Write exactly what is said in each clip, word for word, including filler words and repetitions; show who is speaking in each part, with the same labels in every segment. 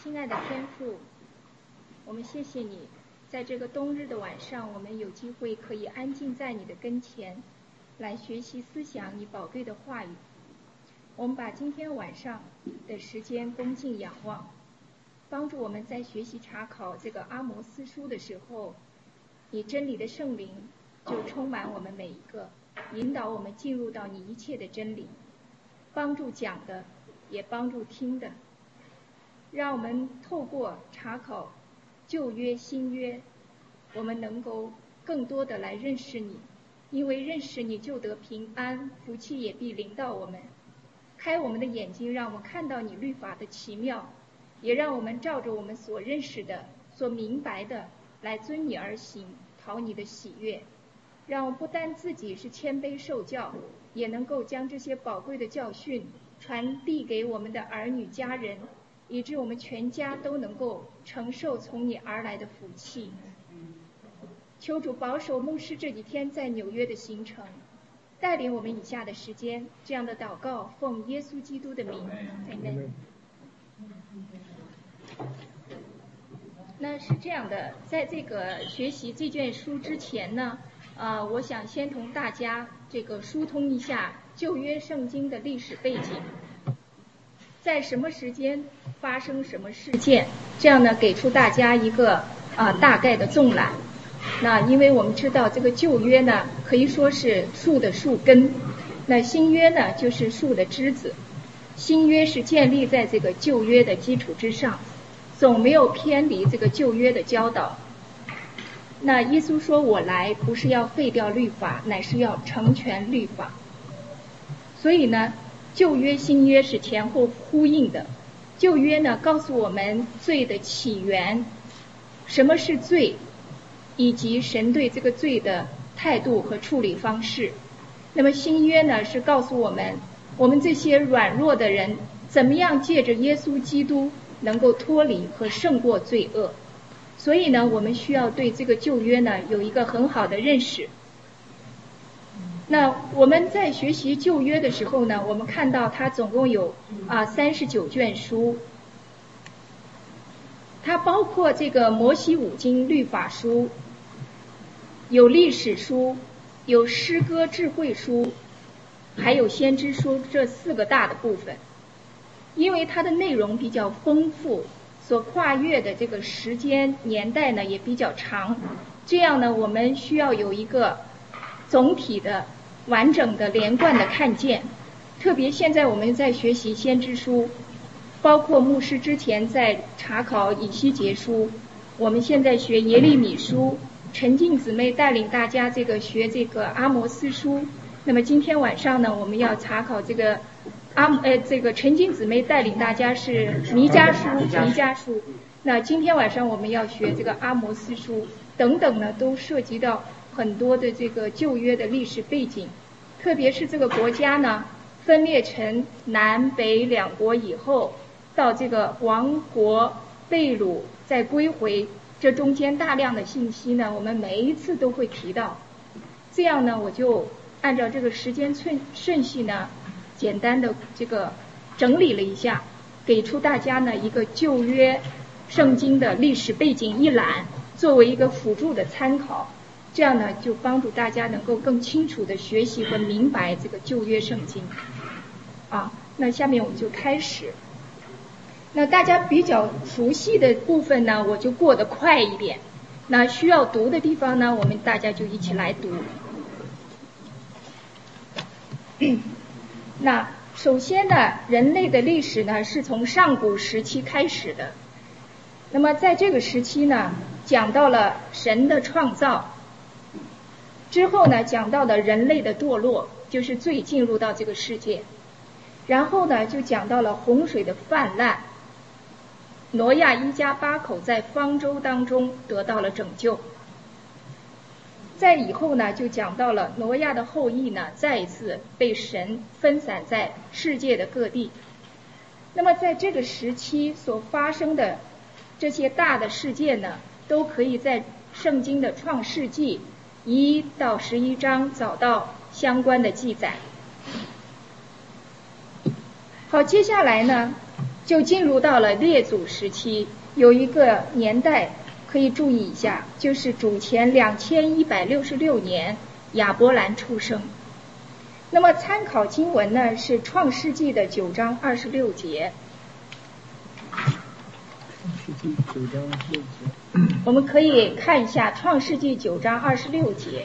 Speaker 1: 亲爱的天父，我们谢谢你，在这个冬日的晚上，我们有机会可以安静在你的跟前，来学习思想你宝贵的话语。我们把今天晚上的时间恭敬仰望，帮助我们在学习查考这个阿摩司书的时候，你真理的圣灵就充满我们每一个，引导我们进入到你一切的真理，帮助讲的，也帮助听的。让我们透过查考旧约新约，我们能够更多的来认识你，因为认识你就得平安，福气也必临到我们。开我们的眼睛，让我们看到你律法的奇妙，也让我们照着我们所认识的所明白的来遵你而行，讨你的喜悦。让我们不单自己是谦卑受教，也能够将这些宝贵的教训传递给我们的儿女家人，以致我们全家都能够承受从你而来的福气。求主保守牧师这几天在纽约的行程，带领我们以下的时间，这样的祷告奉耶稣基督的名，阿们。那是这样的，在这个学习这卷书之前呢，呃，我想先同大家这个疏通一下旧约圣经的历史背景，在什么时间发生什么事件，这样呢给出大家一个啊、呃、大概的纵览。那因为我们知道这个旧约呢可以说是树的树根，那新约呢就是树的枝子。新约是建立在这个旧约的基础之上，总没有偏离这个旧约的教导。那耶稣说我来不是要废掉律法，乃是要成全律法。所以呢旧约新约是前后呼应的。旧约呢告诉我们罪的起源，什么是罪，以及神对这个罪的态度和处理方式。那么新约呢是告诉我们，我们这些软弱的人怎么样借着耶稣基督能够脱离和胜过罪恶。所以呢我们需要对这个旧约呢有一个很好的认识。那我们在学习旧约的时候呢，我们看到它总共有啊三十九卷书，它包括这个摩西五经律法书，有历史书，有诗歌智慧书，还有先知书，这四个大的部分。因为它的内容比较丰富，所跨越的这个时间年代呢也比较长，这样呢我们需要有一个总体的完整的连贯的看见。特别现在我们在学习先知书，包括牧师之前在查考以西结书，我们现在学耶利米书，陈静姊妹带领大家这个学这个阿摩司书。那么今天晚上呢我们要查考这个阿呃这个陈静姊妹带领大家是弥迦书弥迦书。那今天晚上我们要学这个阿摩司书等等呢，都涉及到很多的这个旧约的历史背景。特别是这个国家呢分裂成南北两国以后，到这个亡国被掳再归回，这中间大量的信息呢我们每一次都会提到。这样呢我就按照这个时间顺顺序呢简单的这个整理了一下，给出大家呢一个旧约圣经的历史背景一览，作为一个辅助的参考。这样呢就帮助大家能够更清楚的学习和明白这个旧约圣经啊。那下面我们就开始。那大家比较熟悉的部分呢我就过得快一点，那需要读的地方呢我们大家就一起来读。那首先呢人类的历史呢是从上古时期开始的。那么在这个时期呢讲到了神的创造，之后呢讲到了人类的堕落，就是罪进入到这个世界，然后呢就讲到了洪水的泛滥，挪亚一家八口在方舟当中得到了拯救。在以后呢就讲到了挪亚的后裔呢再一次被神分散在世界的各地。那么在这个时期所发生的这些大的事件呢都可以在圣经的创世纪一到十一章找到相关的记载。好，接下来呢就进入到了列祖时期，有一个年代可以注意一下，就是主前两千一百六十六年亚伯兰出生。那么参考经文呢是创世纪的九章二十六节。
Speaker 2: 创世纪九章二十六节，
Speaker 1: 我们可以看一下创世纪九章二十六节。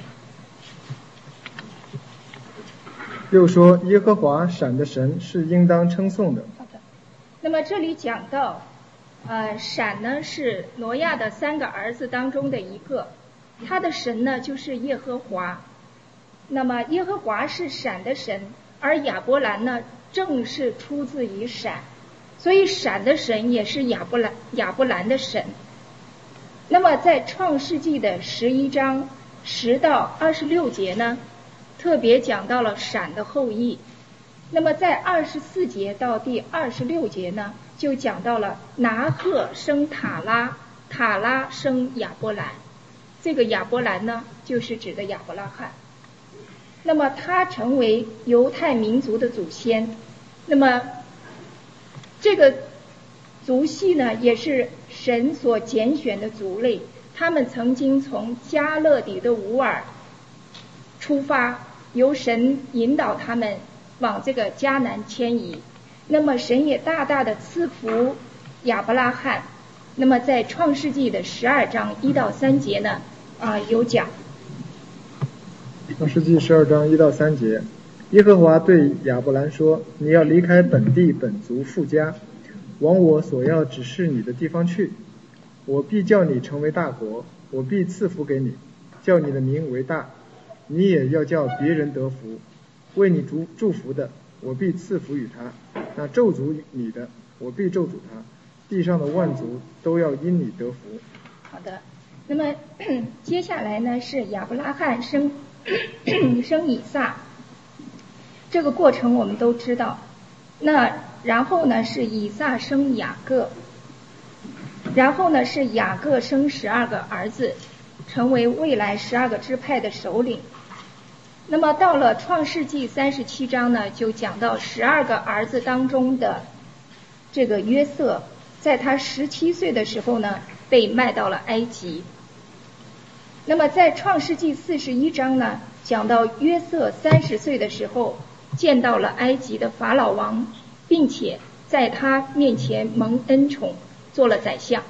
Speaker 2: 又说耶和华闪的神是应当称颂的。
Speaker 1: 好的，那么这里讲到呃，闪呢是挪亚的三个儿子当中的一个，他的神呢就是耶和华。那么耶和华是闪的神，而亚伯兰呢正是出自于闪，所以闪的神也是亚伯兰亚伯兰的神。那么在创世纪的十一章十到二十六节呢，特别讲到了闪的后裔。那么在二十四节到第二十六节呢，就讲到了拿赫生塔拉，塔拉生亚伯兰。这个亚伯兰呢，就是指的亚伯拉罕。那么他成为犹太民族的祖先。那么这个族系呢，也是神所拣选的族类。他们曾经从加勒底的乌尔出发，由神引导他们往这个迦南迁移。那么神也大大的赐福亚伯拉罕。那么在创世纪的十二章一到三节呢，啊、呃、有讲。
Speaker 2: 创世纪十二章一到三节，耶和华对亚伯兰说：你要离开本地本族父家，往我所要指示你的地方去。我必叫你成为大国，我必赐福给你，叫你的名为大，你也要叫别人得福。为你祝祝福的，我必赐福与他；那咒诅你的，我必咒诅他。地上的万族都要因你得福。
Speaker 1: 好的，那么接下来呢是亚伯拉罕生生以撒，这个过程我们都知道。那然后呢是以撒生雅各，然后呢是雅各生十二个儿子，成为未来十二个支派的首领。那么到了创世纪三十七章呢，就讲到十二个儿子当中的这个约瑟，在他十七岁的时候呢，被卖到了埃及。那么在创世纪四十一章呢，讲到约瑟三十岁的时候，见到了埃及的法老王，并且在他面前蒙恩宠，做了宰相。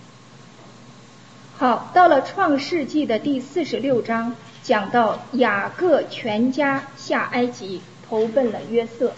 Speaker 1: 好，到了创世纪的第四十六章，讲到雅各全家下埃及，投奔了约瑟。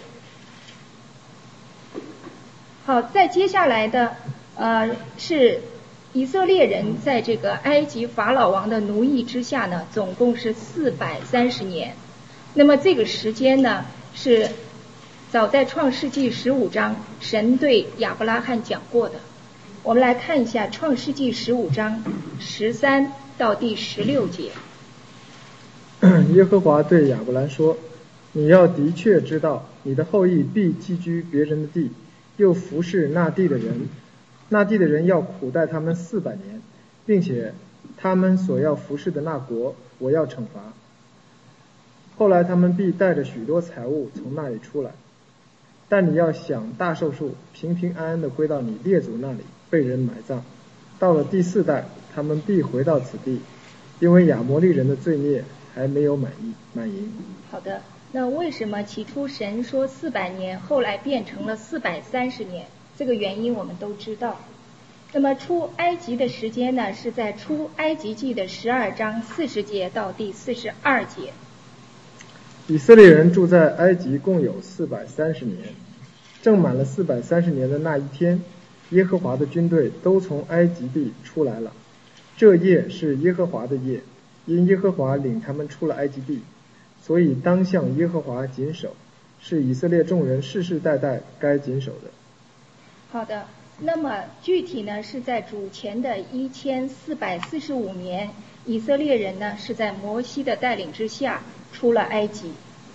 Speaker 1: 好，再接下来的呃是以色列人在这个埃及法老王的奴役之下呢，总共是四百三十年。那么这个时间呢，是早在创世纪十五章神对亚伯拉罕讲过的。我们来看一下创世纪十五章十三到第十六节。
Speaker 2: 耶和华对亚伯兰说：你要的确知道，你的后裔必寄居别人的地，又服侍那地的人，那地的人要苦待他们四百年，并且他们所要服侍的那国，我要惩罚。后来他们必带着许多财物从那里出来，但你要享大寿数，平平安安地归到你列祖那里，被人埋葬。到了第四代，他们必回到此地，因为亚摩利人的罪孽还没有满盈满盈。
Speaker 1: 好的，那为什么起初神说四百年，后来变成了四百三十年？这个原因我们都知道。那么出埃及的时间呢，是在出埃及记的十二章四十节到第四十二节。
Speaker 2: 以色列人住在埃及共有四百三十年，正满了四百三十年的那一天，耶和华的军队都从埃及地出来了。这夜是耶和华的夜，因耶和华领他们出了埃及地，所以当向耶和华谨守，是以色列众人世世代代该谨守的。
Speaker 1: 好的，那么具体呢是在主前的一千四百四十五年，以色列人呢是在摩西的带领之下出了埃及。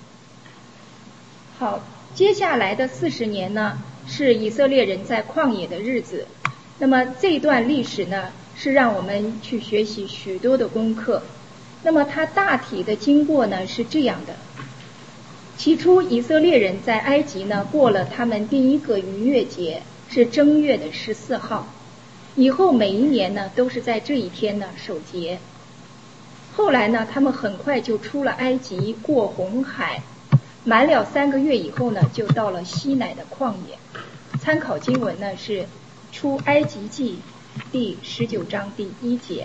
Speaker 1: 好，接下来的四十年呢是以色列人在旷野的日子。那么这段历史呢是让我们去学习许多的功课。那么它大体的经过呢是这样的：起初以色列人在埃及呢过了他们第一个逾越节， 是正月的十四号。以后每一年呢，都是在这一天呢守节。后来呢，他们很快就出了埃及，过红海，满了三个月以后呢，就到了西乃的旷野。参考经文呢是出埃及记第十九章第一节。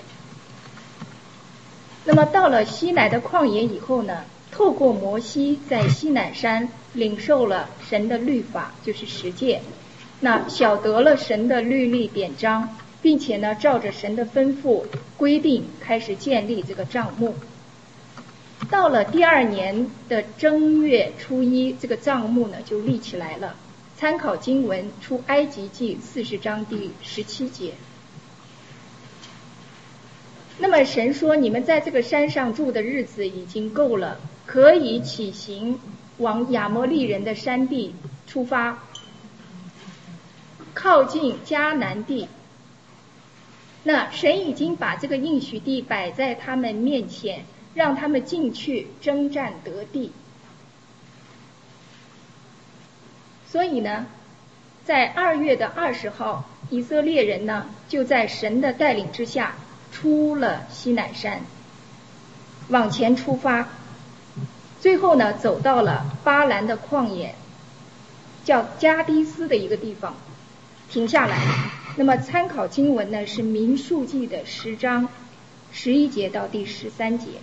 Speaker 1: 那么到了西乃的旷野以后呢，透过摩西在西乃山领受了神的律法，就是十诫，那晓得了神的律例典章，并且呢照着神的吩咐规定开始建立这个帐幕。到了第二年的正月初一，这个帐幕呢就立起来了。参考经文出埃及记四十章第十七节。那么神说，你们在这个山上住的日子已经够了，可以起行往亚摩利人的山地出发，靠近迦南地。那神已经把这个应许地摆在他们面前，让他们进去征战得地。所以呢，在二月的二十号，以色列人呢就在神的带领之下出了西乃山，往前出发，最后呢走到了巴兰的旷野，叫加迪斯的一个地方，停下来。那么参考经文呢是民数记的十章十一节到第十三节。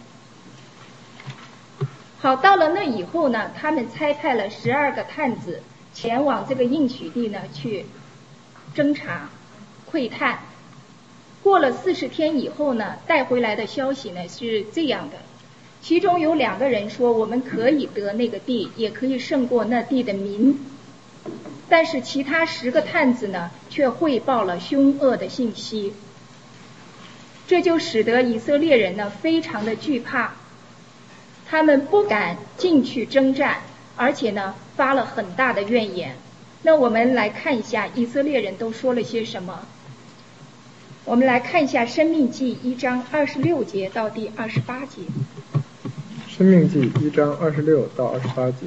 Speaker 1: 好，到了那以后呢，他们差派了十二个探子前往这个应许地呢去侦查窥探。过了四十天以后呢，带回来的消息呢是这样的，其中有两个人说我们可以得那个地，也可以胜过那地的民，但是其他十个探子呢却汇报了凶恶的信息，这就使得以色列人呢非常的惧怕，他们不敢进去征战，而且呢发了很大的怨言。那我们来看一下以色列人都说了些什么。我们来看一下申命记一章二十六节到第二十八节。
Speaker 2: 申命记一章二十六到二十八节。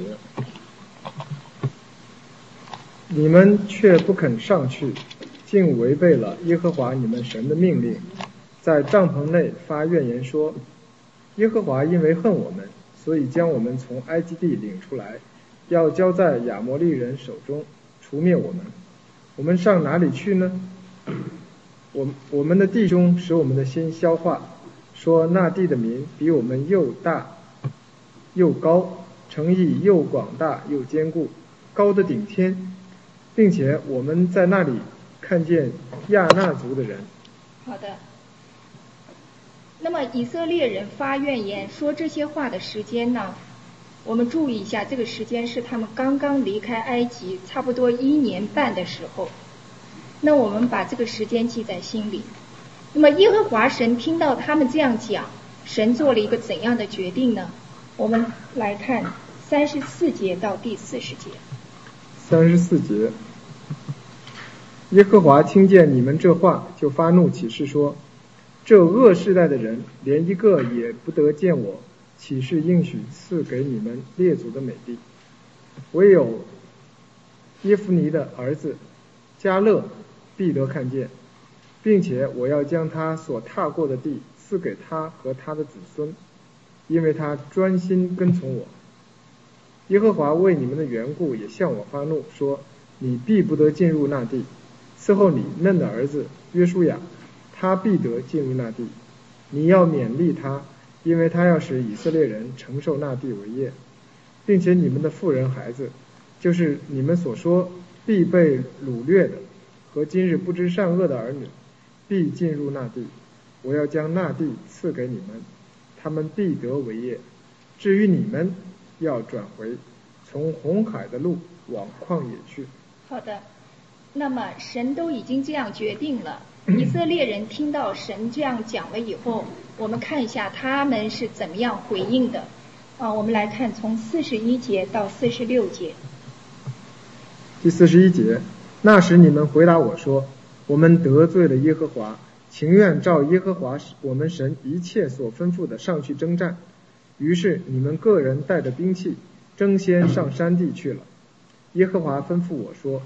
Speaker 2: 你们却不肯上去，竟违背了耶和华你们神的命令，在帐篷内发怨言说，耶和华因为恨我们，所以将我们从埃及地领出来，要交在亚摩利人手中，除灭我们。我们上哪里去呢？我我们的弟兄使我们的心消化，说那地的民比我们又大又高，城邑又广大又坚固，高的顶天，并且我们在那里看见亚衲族的人。
Speaker 1: 好的。那么以色列人发怨言说这些话的时间呢，我们注意一下，这个时间是他们刚刚离开埃及差不多一年半的时候。那我们把这个时间记在心里。那么耶和华神听到他们这样讲，神做了一个怎样的决定呢？我们来看三十四节到第四十节。
Speaker 2: 三十四节。耶和华听见你们这话，就发怒起誓说，这恶世代的人连一个也不得见我，岂是应许赐给你们列祖的美地？唯有耶孚尼的儿子迦勒必得看见，并且我要将他所踏过的地赐给他和他的子孙，因为他专心跟从我。耶和华为你们的缘故也向我发怒，说你必不得进入那地，伺候你嫩的儿子约书亚，他必得进入那地。你要勉励他，因为他要使以色列人承受那地为业，并且你们的妇人孩子，就是你们所说必被掳掠的和今日不知善恶的儿女，必进入那地。我要将那地赐给你们，他们必得为业。至于你们，要转回，从红海的路往旷野去。
Speaker 1: 好的，那么神都已经这样决定了，以色列人听到神这样讲了以后，我们看一下他们是怎么样回应的。啊，我们来看从四十一节到四十六节。
Speaker 2: 第四十一节，那时你们回答我说，我们得罪了耶和华，情愿照耶和华我们神一切所吩咐的上去征战。于是你们个人带着兵器，争先上山地去了。耶和华吩咐我说，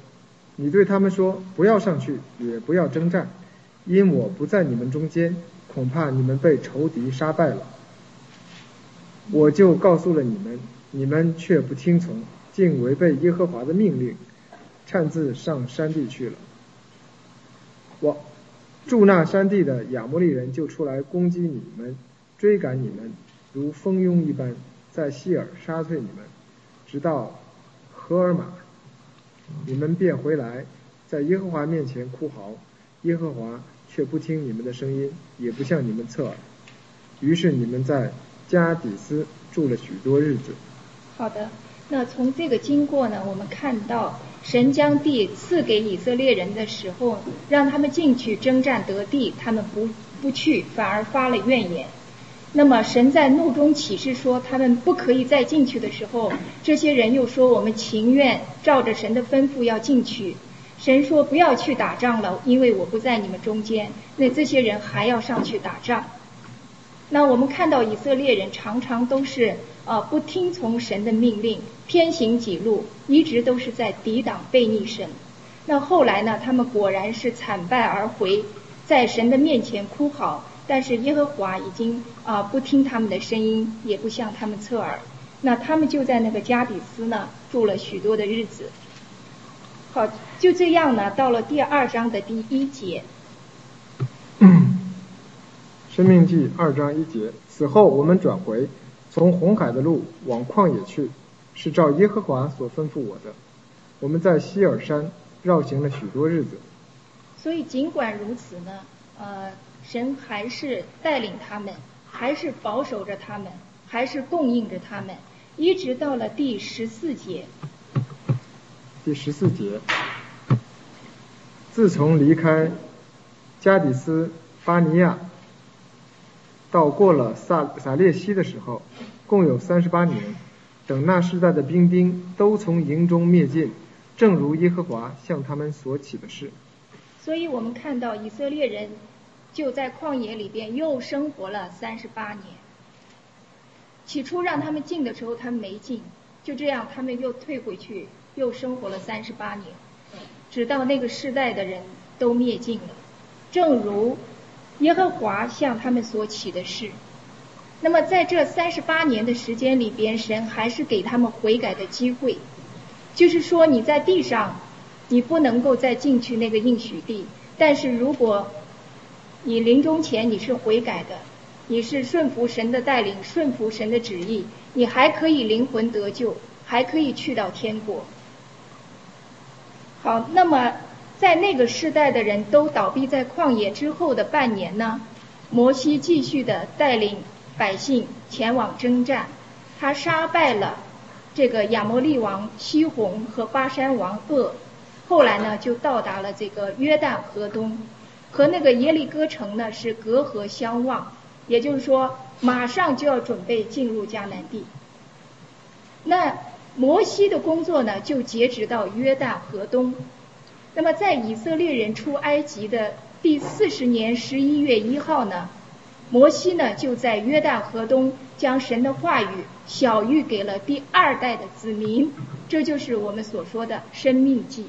Speaker 2: 你对他们说，不要上去，也不要征战，因我不在你们中间，恐怕你们被仇敌杀败了。我就告诉了你们，你们却不听从，竟违背耶和华的命令，擅自上山地去了。我住那山地的亚摩利人就出来攻击你们，追赶你们，如蜂拥一般，在希尔杀退你们，直到荷尔玛，你们便回来，在耶和华面前哭嚎，耶和华却不听你们的声音，也不向你们侧耳。于是你们在加底斯住了许多日子。
Speaker 1: 好的，那从这个经过呢，我们看到神将地赐给以色列人的时候，让他们进去征战得地，他们不不去，反而发了怨言。那么神在怒中启示说他们不可以再进去的时候，这些人又说我们情愿照着神的吩咐要进去。神说不要去打仗了，因为我不在你们中间。那这些人还要上去打仗。那我们看到以色列人常常都是呃不听从神的命令，偏行己路，一直都是在抵挡悖逆神。那后来呢，他们果然是惨败而回，在神的面前哭嚎，但是耶和华已经啊、呃、不听他们的声音，也不向他们侧耳。那他们就在那个加比斯呢住了许多的日子。好，就这样呢，到了第二章的第一节。
Speaker 2: 申命记二章一节，此后我们转回，从红海的路往旷野去，是照耶和华所吩咐我的。我们在希尔山绕行了许多日子。
Speaker 1: 所以尽管如此呢，呃，神还是带领他们，还是保守着他们，还是供应着他们，一直到了第十四节。
Speaker 2: 第十四节，自从离开加底斯巴尼亚到过了撒撒列西的时候，共有三十八年。等那世代的兵丁都从营中灭尽，正如耶和华向他们所起的事。
Speaker 1: 所以我们看到以色列人就在旷野里边又生活了三十八年。起初让他们进的时候他们没进，就这样他们又退回去，又生活了三十八年，直到那个世代的人都灭尽了，正如耶和华向他们所起的事。那么在这三十八年的时间里边，神还是给他们悔改的机会，就是说你在地上你不能够再进去那个应许地，但是如果你临终前你是悔改的，你是顺服神的带领，顺服神的旨意，你还可以灵魂得救，还可以去到天国。好，那么在那个世代的人都倒闭在旷野之后的半年呢，摩西继续的带领百姓前往征战，他杀败了这个亚摩利王西宏和巴珊王噩，后来呢就到达了这个约旦河东，和那个耶利哥城呢是隔河相望，也就是说马上就要准备进入迦南地。那摩西的工作呢就截止到约旦河东。那么在以色列人出埃及的第四十年十一月一号呢，摩西呢就在约旦河东将神的话语晓谕给了第二代的子民，这就是我们所说的生命记。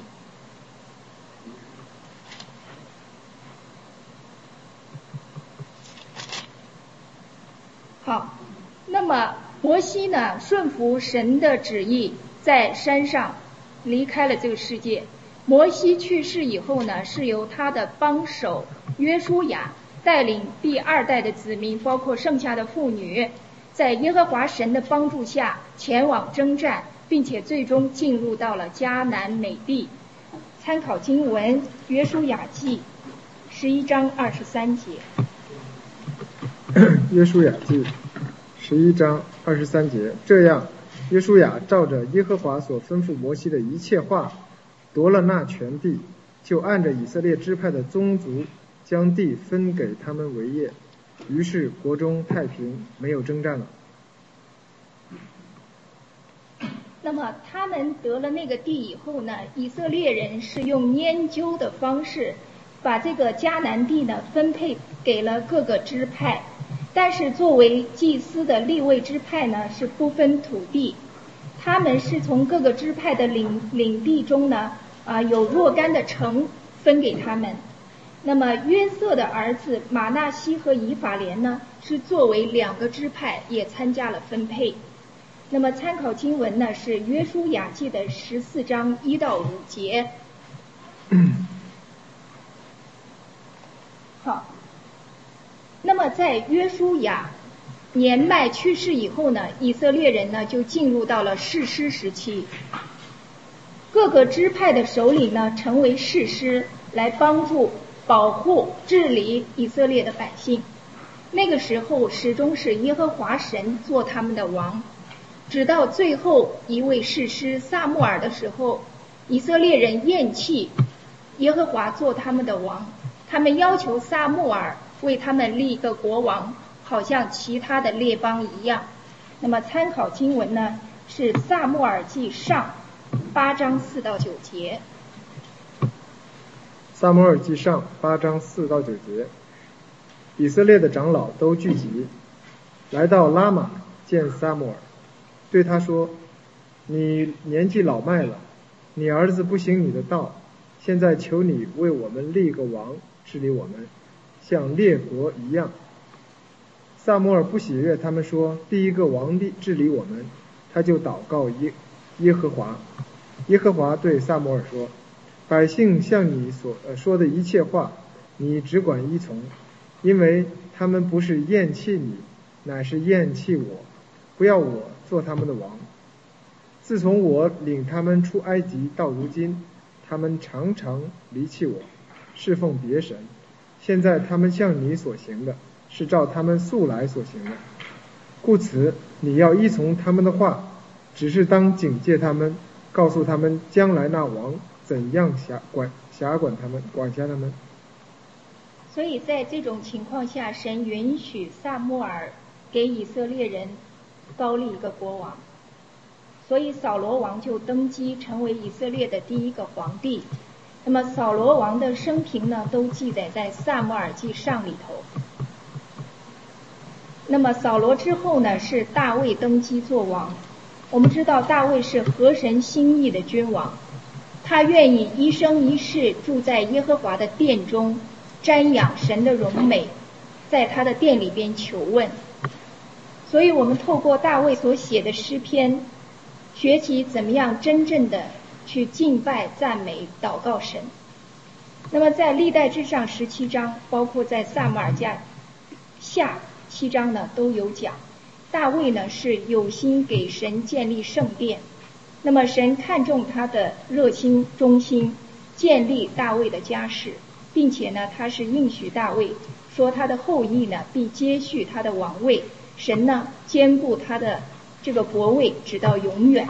Speaker 1: 好，那么摩西呢顺服神的旨意，在山上离开了这个世界。摩西去世以后呢，是由他的帮手约书亚带领第二代的子民，包括剩下的妇女，在耶和华神的帮助下前往征战，并且最终进入到了迦南美地。参考经文约书亚记十一章二十三节。
Speaker 2: 约书亚记十一章二十三节，这样约书亚照着耶和华所吩咐摩西的一切话，夺了那全地，就按着以色列支派的宗族将地分给他们为业，于是国中太平，没有征战了。
Speaker 1: 那么他们得了那个地以后呢，以色列人是用拈阄的方式把这个迦南地呢分配给了各个支派，但是作为祭司的利未支派呢是不分土地，他们是从各个支派的领领地中呢啊、呃、有若干的城分给他们。那么约瑟的儿子马纳西和以法莲呢，是作为两个支派也参加了分配。那么参考经文呢是约书亚记的十四章一到五节。好，那么在约书亚年迈去世以后呢，以色列人呢就进入到了士师时期。各个支派的首领呢成为士师，来帮助保护治理以色列的百姓。那个时候始终是耶和华神做他们的王，直到最后一位士师撒母耳的时候，以色列人厌弃耶和华做他们的王，他们要求撒母耳为他们立一个国王，好像其他的列邦一样。那么参考经文呢是撒母耳记上八章四到九节。
Speaker 2: 撒母耳记上八章四到九节，以色列的长老都聚集，来到拉玛见撒母耳，对他说：你年纪老迈了，你儿子不行你的道，现在求你为我们立个王治理我们，像列国一样。撒母耳不喜悦他们说第一个王治理我们，他就祷告耶耶和华。耶和华对撒母耳说：百姓向你所、呃、说的一切话，你只管依从，因为他们不是厌弃你，乃是厌弃我，不要我做他们的王。自从我领他们出埃及到如今，他们常常离弃我，侍奉别神。现在他们向你所行的，是照他们素来所行的，故此你要依从他们的话，只是当警戒他们，告诉他们将来那王怎样辖管辖管他们，管辖他们。
Speaker 1: 所以在这种情况下，神允许撒母耳给以色列人高立一个国王，所以扫罗王就登基成为以色列的第一个皇帝。那么扫罗王的生平呢，都记载在撒母耳记上里头。那么扫罗之后呢，是大卫登基做王。我们知道大卫是合神心意的君王，他愿意一生一世住在耶和华的殿中，瞻仰神的荣美，在他的殿里边求问。所以我们透过大卫所写的诗篇，学习怎么样真正的去敬拜赞美祷告神。那么在历代志上十七章，包括在撒母耳记下七章呢都有讲，大卫呢是有心给神建立圣殿，那么神看重他的热心忠心，建立大卫的家室，并且呢他是应许大卫说他的后裔呢必接续他的王位，神呢坚固他的这个国位直到永远。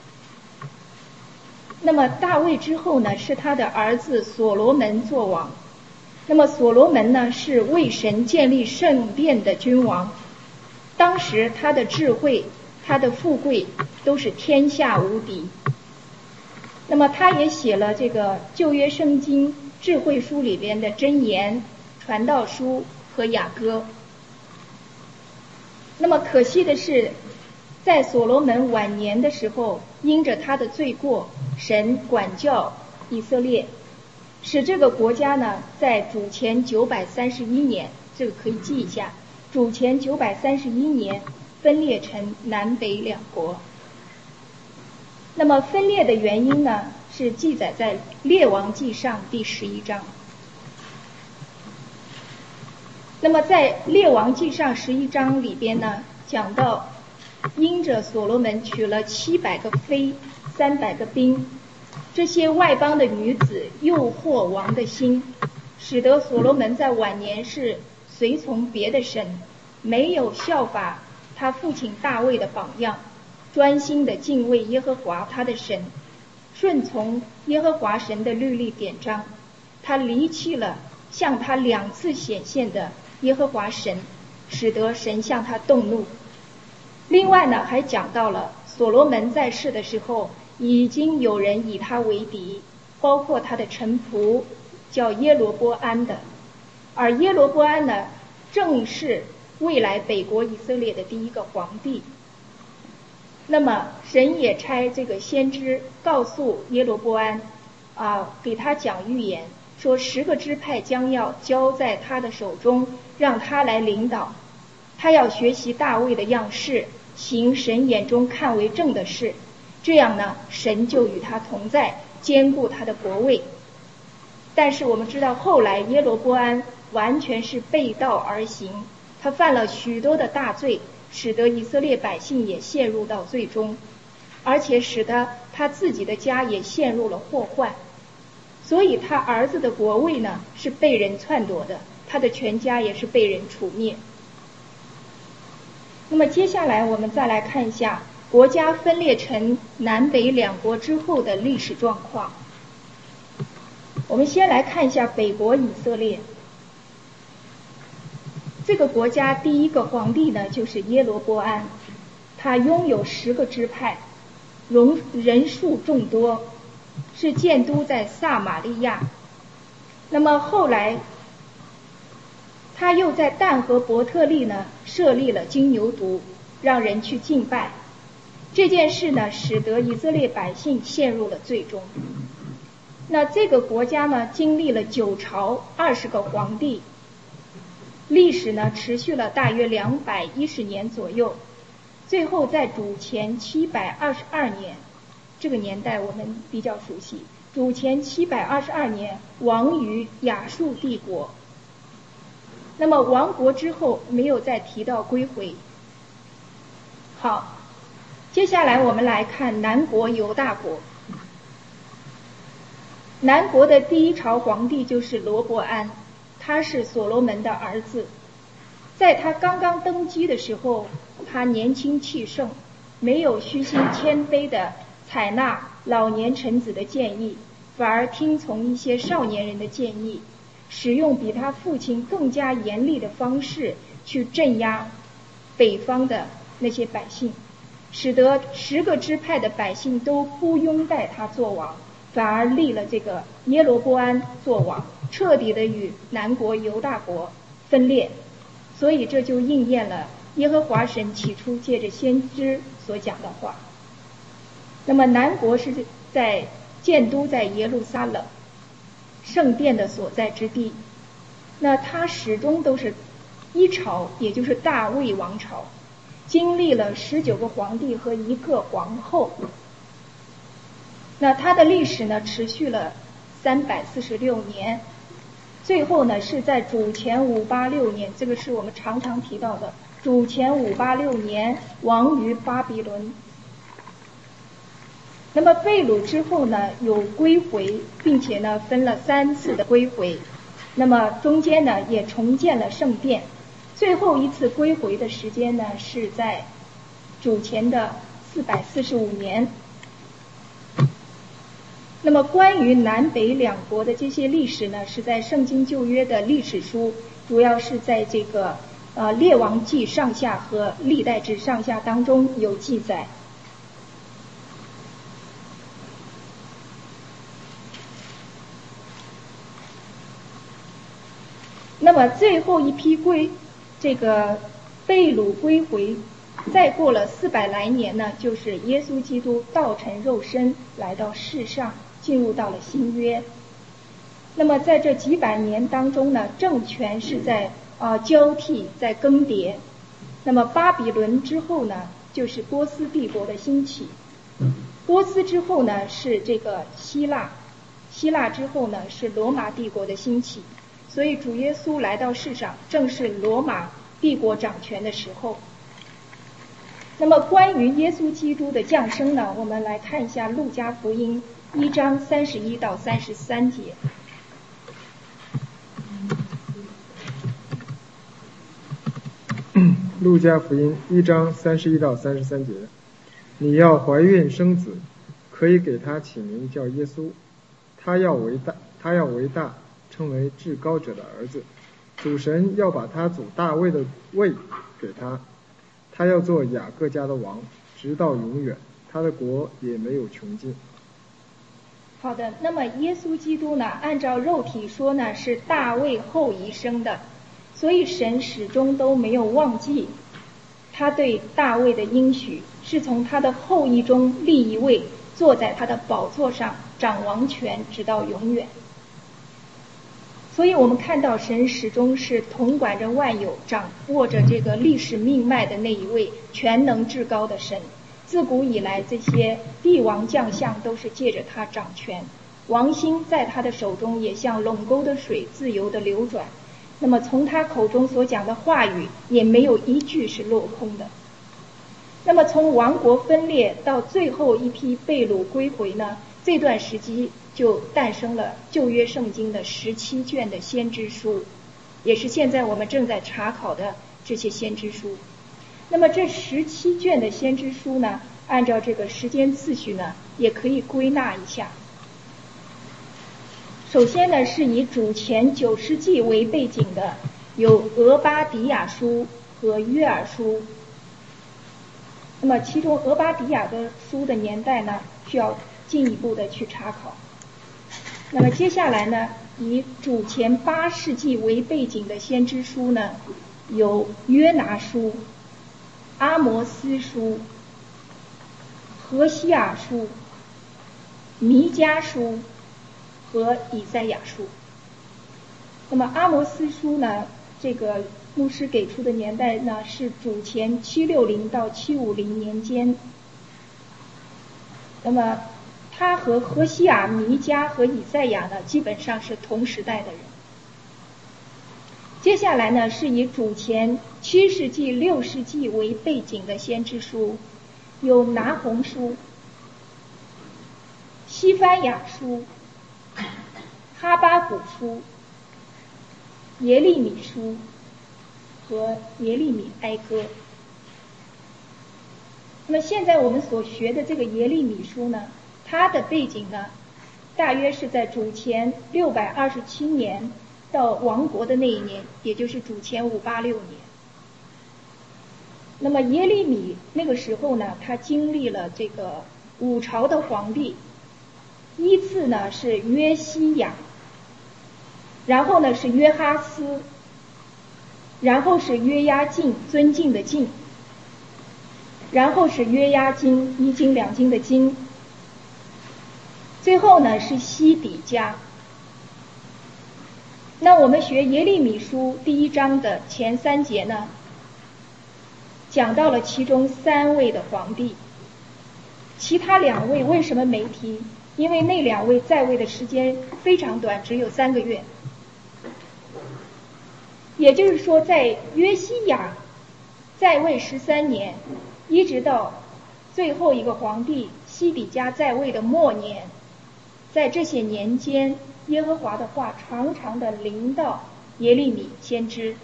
Speaker 1: 那么大卫之后呢，是他的儿子所罗门做王。那么所罗门呢，是为神建立圣殿的君王。当时他的智慧，他的富贵都是天下无敌。那么他也写了这个旧约圣经智慧书里边的箴言、传道书和雅歌。那么可惜的是，在所罗门晚年的时候，因着他的罪过，神管教以色列，使这个国家呢在主前九百三十一年，这个可以记一下，主前九百三十一年分裂成南北两国。那么分裂的原因呢，是记载在列王记上第十一章。那么在列王记上十一章里边呢，讲到因着所罗门娶了七百个妃，三百个嫔，这些外邦的女子诱惑王的心，使得所罗门在晚年是随从别的神，没有效法他父亲大卫的榜样，专心的敬畏耶和华他的神，顺从耶和华神的律例典章。他离弃了向他两次显现的耶和华神，使得神向他动怒。另外呢，还讲到了所罗门在世的时候，已经有人以他为敌，包括他的臣仆叫耶罗波安的，而耶罗波安呢，正是未来北国以色列的第一个皇帝。那么神也差这个先知告诉耶罗波安， 啊给他讲预言，说十个支派将要交在他的手中，让他来领导。他要学习大卫的样式，行神眼中看为正的事，这样呢，神就与他同在，坚固他的国位。但是我们知道，后来耶罗波安完全是背道而行，他犯了许多的大罪，使得以色列百姓也陷入到罪中，而且使得他自己的家也陷入了祸患。所以他儿子的国位呢是被人篡夺的，他的全家也是被人除灭。那么接下来我们再来看一下国家分裂成南北两国之后的历史状况。我们先来看一下北国以色列。这个国家第一个皇帝呢就是耶罗波安，他拥有十个支派，容人数众多，是建都在撒玛利亚。那么后来他又在但和伯特利呢设立了金牛犊，让人去敬拜。这件事呢使得以色列百姓陷入了罪中。那这个国家呢经历了九朝二十个皇帝，历史呢持续了大约两百一十年左右，最后在主前七百二十二年，这个年代我们比较熟悉，主前七百二十二年亡于亚述帝国。那么亡国之后没有再提到归回。好，接下来我们来看南国犹大国。南国的第一朝皇帝就是罗伯安，他是所罗门的儿子。在他刚刚登基的时候，他年轻气盛，没有虚心谦卑的采纳老年臣子的建议，反而听从一些少年人的建议，使用比他父亲更加严厉的方式去镇压北方的那些百姓，使得十个支派的百姓都不拥戴他做王，反而立了这个耶罗波安做王，彻底的与南国犹大国分裂。所以这就应验了耶和华神起初借着先知所讲的话。那么南国是在建都在耶路撒冷，圣殿的所在之地。那他始终都是一朝，也就是大卫王朝，经历了十九个皇帝和一个皇后。那他的历史呢持续了三百四十六年，最后呢是在主前五八六年，这个是我们常常提到的主前五八六年亡于巴比伦。那么被掳之后呢有归回，并且呢分了三次的归回，那么中间呢也重建了圣殿，最后一次归回的时间呢是在主前的四百四十五年。那么关于南北两国的这些历史呢，是在圣经旧约的历史书，主要是在这个呃列王记上下和历代志上下当中有记载。那么最后一批归这个被掳归回，再过了四百来年呢，就是耶稣基督道成肉身来到世上，进入到了新约。那么在这几百年当中呢，政权是在呃交替，在更迭。那么巴比伦之后呢，就是波斯帝国的兴起。波斯之后呢是这个希腊，希腊之后呢是罗马帝国的兴起。所以主耶稣来到世上，正是罗马帝国掌权的时候。那么关于耶稣基督的降生呢，我们来看一下路加福音一章三十一到三十三节。
Speaker 2: 路加福音一章三十一到三十三节，你要怀孕生子，可以给他起名叫耶稣，他要为大，他要为大，称为至高者的儿子。主神要把他祖大卫的位给他，他要做雅各家的王，直到永远，他的国也没有穷尽。
Speaker 1: 好的，那么耶稣基督呢，按照肉体说呢，是大卫后裔生的，所以神始终都没有忘记他对大卫的应许，是从他的后裔中立一位坐在他的宝座上，掌王权直到永远。所以我们看到神始终是统管着万有，掌握着这个历史命脉的那一位全能至高的神。自古以来，这些帝王将相都是借着他掌权，王心在他的手中也像垄沟的水自由地流转。那么从他口中所讲的话语也没有一句是落空的。那么从王国分裂到最后一批被掳归回呢，这段时期就诞生了旧约圣经的十七卷的先知书，也是现在我们正在查考的这些先知书。那么这十七卷的先知书呢，按照这个时间次序呢，也可以归纳一下。首先呢，是以主前九世纪为背景的，有俄巴底亚书和约珥书。那么其中俄巴底亚的书的年代呢，需要进一步的去查考。那么接下来呢，以主前八世纪为背景的先知书呢，有约拿书、阿摩斯书、何西阿书、弥迦书和以赛亚书。那么阿摩斯书呢，这个牧师给出的年代呢是主前七六零到七五零年间。那么他和何西阿、弥迦和以赛亚呢，基本上是同时代的人。接下来呢，是以主前七世纪、六世纪为背景的先知书，有拿鸿书、西番雅书、哈巴谷书、耶利米书和耶利米哀歌。那么现在我们所学的这个耶利米书呢，它的背景呢，大约是在主前六百二十七年到亡国的那一年，也就是主前五八六年。那么耶利米那个时候呢，他经历了这个五朝的皇帝，依次呢是约西亚，然后呢是约哈斯，然后是约押敬，尊敬的敬，然后是约押金，一金两金的金，最后呢是西底家。那我们学耶利米书第一章的前三节呢，讲到了其中三位的皇帝，其他两位为什么没提？因为那两位在位的时间非常短，只有三个月。也就是说，在约西亚在位十三年，一直到最后一个皇帝西底家在位的末年，在这些年间，耶和华的话常常的临到耶利米先知，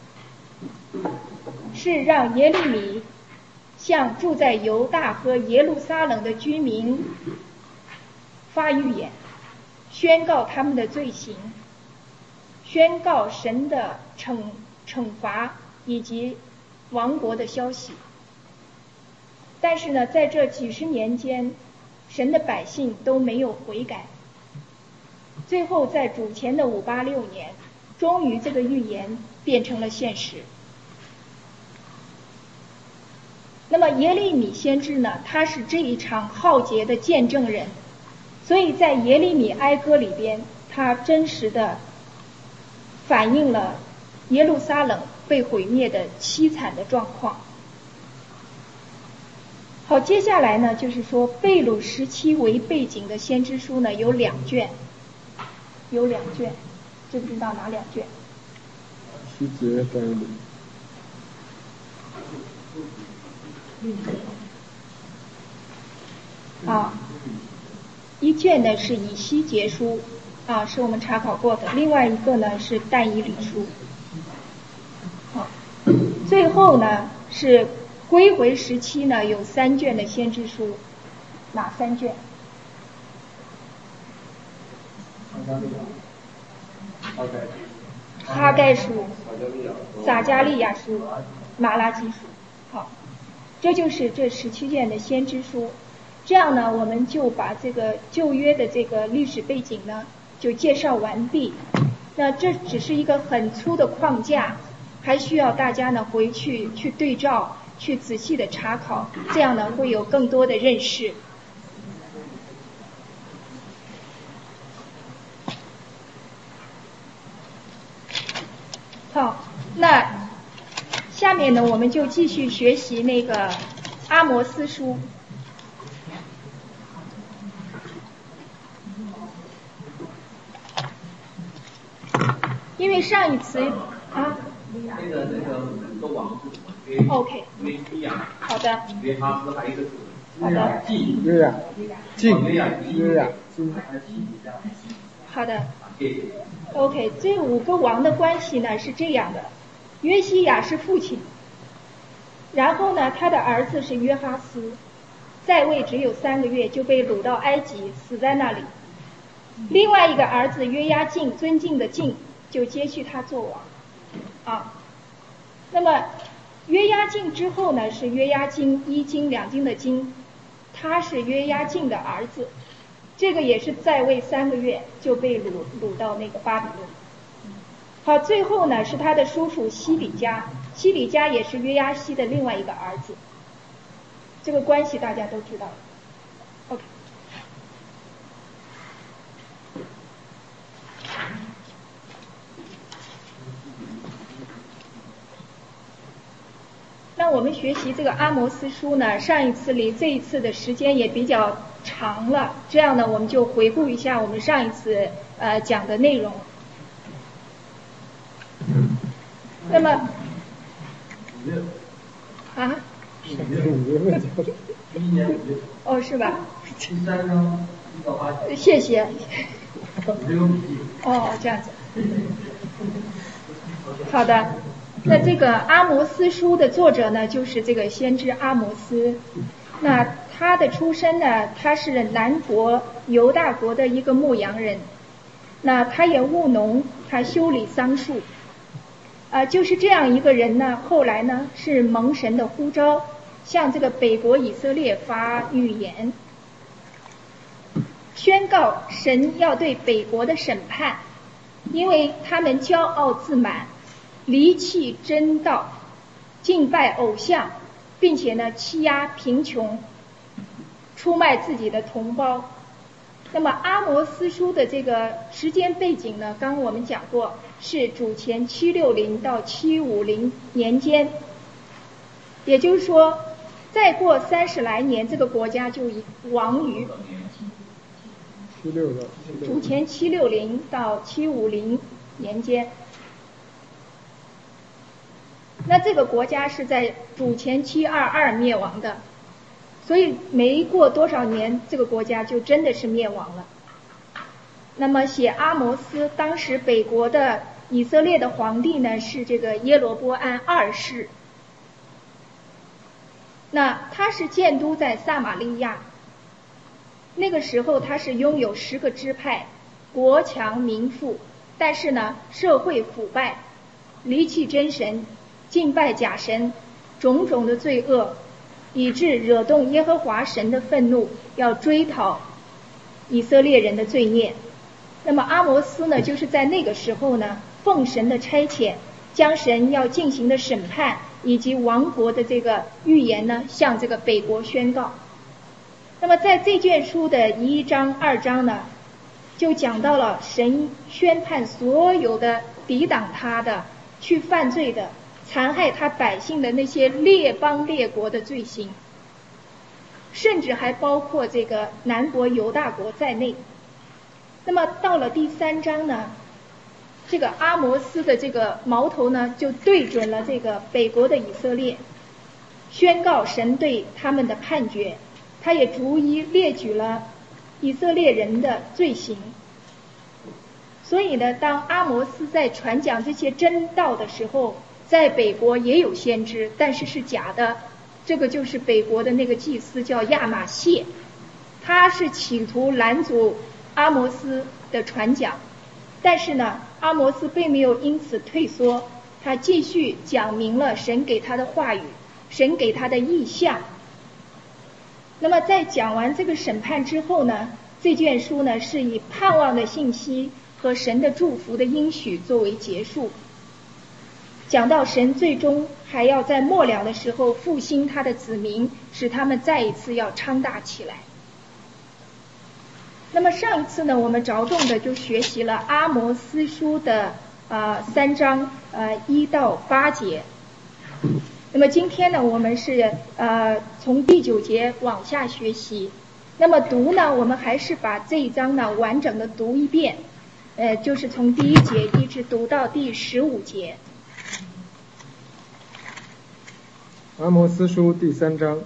Speaker 1: 是让耶利米向住在犹大和耶路撒冷的居民发预言，宣告他们的罪行，宣告神的惩惩罚以及亡国的消息。但是呢，在这几十年间，神的百姓都没有悔改。最后在主前的五八六年，终于这个预言变成了现实。那么耶利米先知呢，他是这一场浩劫的见证人，所以在耶利米哀歌里边，他真实的反映了耶路撒冷被毁灭的凄惨的状况。好，接下来呢，就是说被掳时期为背景的先知书呢，有两卷，有两卷，知不知道哪两卷？
Speaker 2: 西结被掳。
Speaker 1: 啊，一卷呢是以西结书，啊，是我们查考过的；另外一个呢是但以理书。好，最后呢是归回时期呢有三卷的先知书，哪三卷？哈该书、撒迦利亚书、马拉基书。好，这就是这十七卷的先知书。这样呢，我们就把这个旧约的这个历史背景呢就介绍完毕。那这只是一个很粗的框架，还需要大家呢回去去对照，去仔细的查考，这样呢会有更多的认识。 好，那下面呢，我们就继续学习那个阿摩司书。因为上一次啊，
Speaker 3: 那个那个那个王是什么
Speaker 1: ？OK。
Speaker 3: 约基亚。
Speaker 1: 好的。
Speaker 3: 约哈斯还有一个是。
Speaker 1: 好的。
Speaker 3: 晋。
Speaker 2: 约雅。晋。
Speaker 3: 约雅。
Speaker 2: 约雅。
Speaker 1: 好的。OK， 这五个王的关系呢是这样的：约西亚是父亲，然后呢，他的儿子是约哈斯，在位只有三个月就被掳到埃及，死在那里。另外一个儿子约押敬，尊敬的敬，就接续他做王。啊，那么约押敬之后呢，是约押金一金两金的金，他是约押敬的儿子。这个也是在位三个月就被掳掳到那个巴比伦。好，最后呢是他的叔叔西底家，西底家也是约押西的另外一个儿子。这个关系大家都知道。OK。那我们学习这个阿摩司书呢，上一次离这一次的时间也比较长了，这样呢我们就回顾一下我们上一次呃讲的内容。那么啊？哦，是吧？谢谢。哦，这样子。好的。那这个阿摩司书的作者呢，就是这个先知阿摩司。那他的出身呢，他是南国犹大国的一个牧羊人。那他也务农，他修理桑树。啊、呃，就是这样一个人呢，后来呢是蒙神的呼召，向这个北国以色列发预言，宣告神要对北国的审判，因为他们骄傲自满。离弃真道，敬拜偶像，并且呢欺压贫穷，出卖自己的同胞。那么阿摩司书的这个时间背景呢，刚刚我们讲过，是主前七六零到七五零年间，也就是说，再过三十来年，这个国家就亡于主前七六零到七五零年间。那这个国家是在主前七二二灭亡的，所以没过多少年，这个国家就真的是灭亡了。那么写阿摩司，当时北国的以色列的皇帝呢是这个耶罗波安二世。那他是建都在撒玛利亚，那个时候他是拥有十个支派，国强民富，但是呢社会腐败，离弃真神，敬拜假神，种种的罪恶，以致惹动耶和华神的愤怒，要追讨以色列人的罪孽。那么阿摩司呢，就是在那个时候呢，奉神的差遣，将神要进行的审判以及亡国的这个预言呢，向这个北国宣告。那么在这卷书的一章、二章呢，就讲到了神宣判所有的抵挡他的、去犯罪的、残害他百姓的那些列邦列国的罪行，甚至还包括这个南国犹大国在内。那么到了第三章呢，这个阿摩司的这个矛头呢，就对准了这个北国的以色列，宣告神对他们的判决。他也逐一列举了以色列人的罪行。所以呢，当阿摩司在传讲这些真道的时候，在北国也有先知，但是是假的。这个就是北国的那个祭司叫亚玛谢，他是企图拦阻阿摩司的传讲，但是呢，阿摩司并没有因此退缩，他继续讲明了神给他的话语，神给他的意象。那么在讲完这个审判之后呢，这卷书呢是以盼望的信息和神的祝福的应许作为结束，讲到神最终还要在末了的时候复兴他的子民，使他们再一次要昌大起来。那么上一次呢，我们着重的就学习了阿摩司书的啊三章呃一到八节。那么今天呢，我们是呃从第九节往下学习。那么读呢，我们还是把这一章呢完整的读一遍，呃，就是从第一节一直读到第十五节。
Speaker 2: 阿摩司书第三章，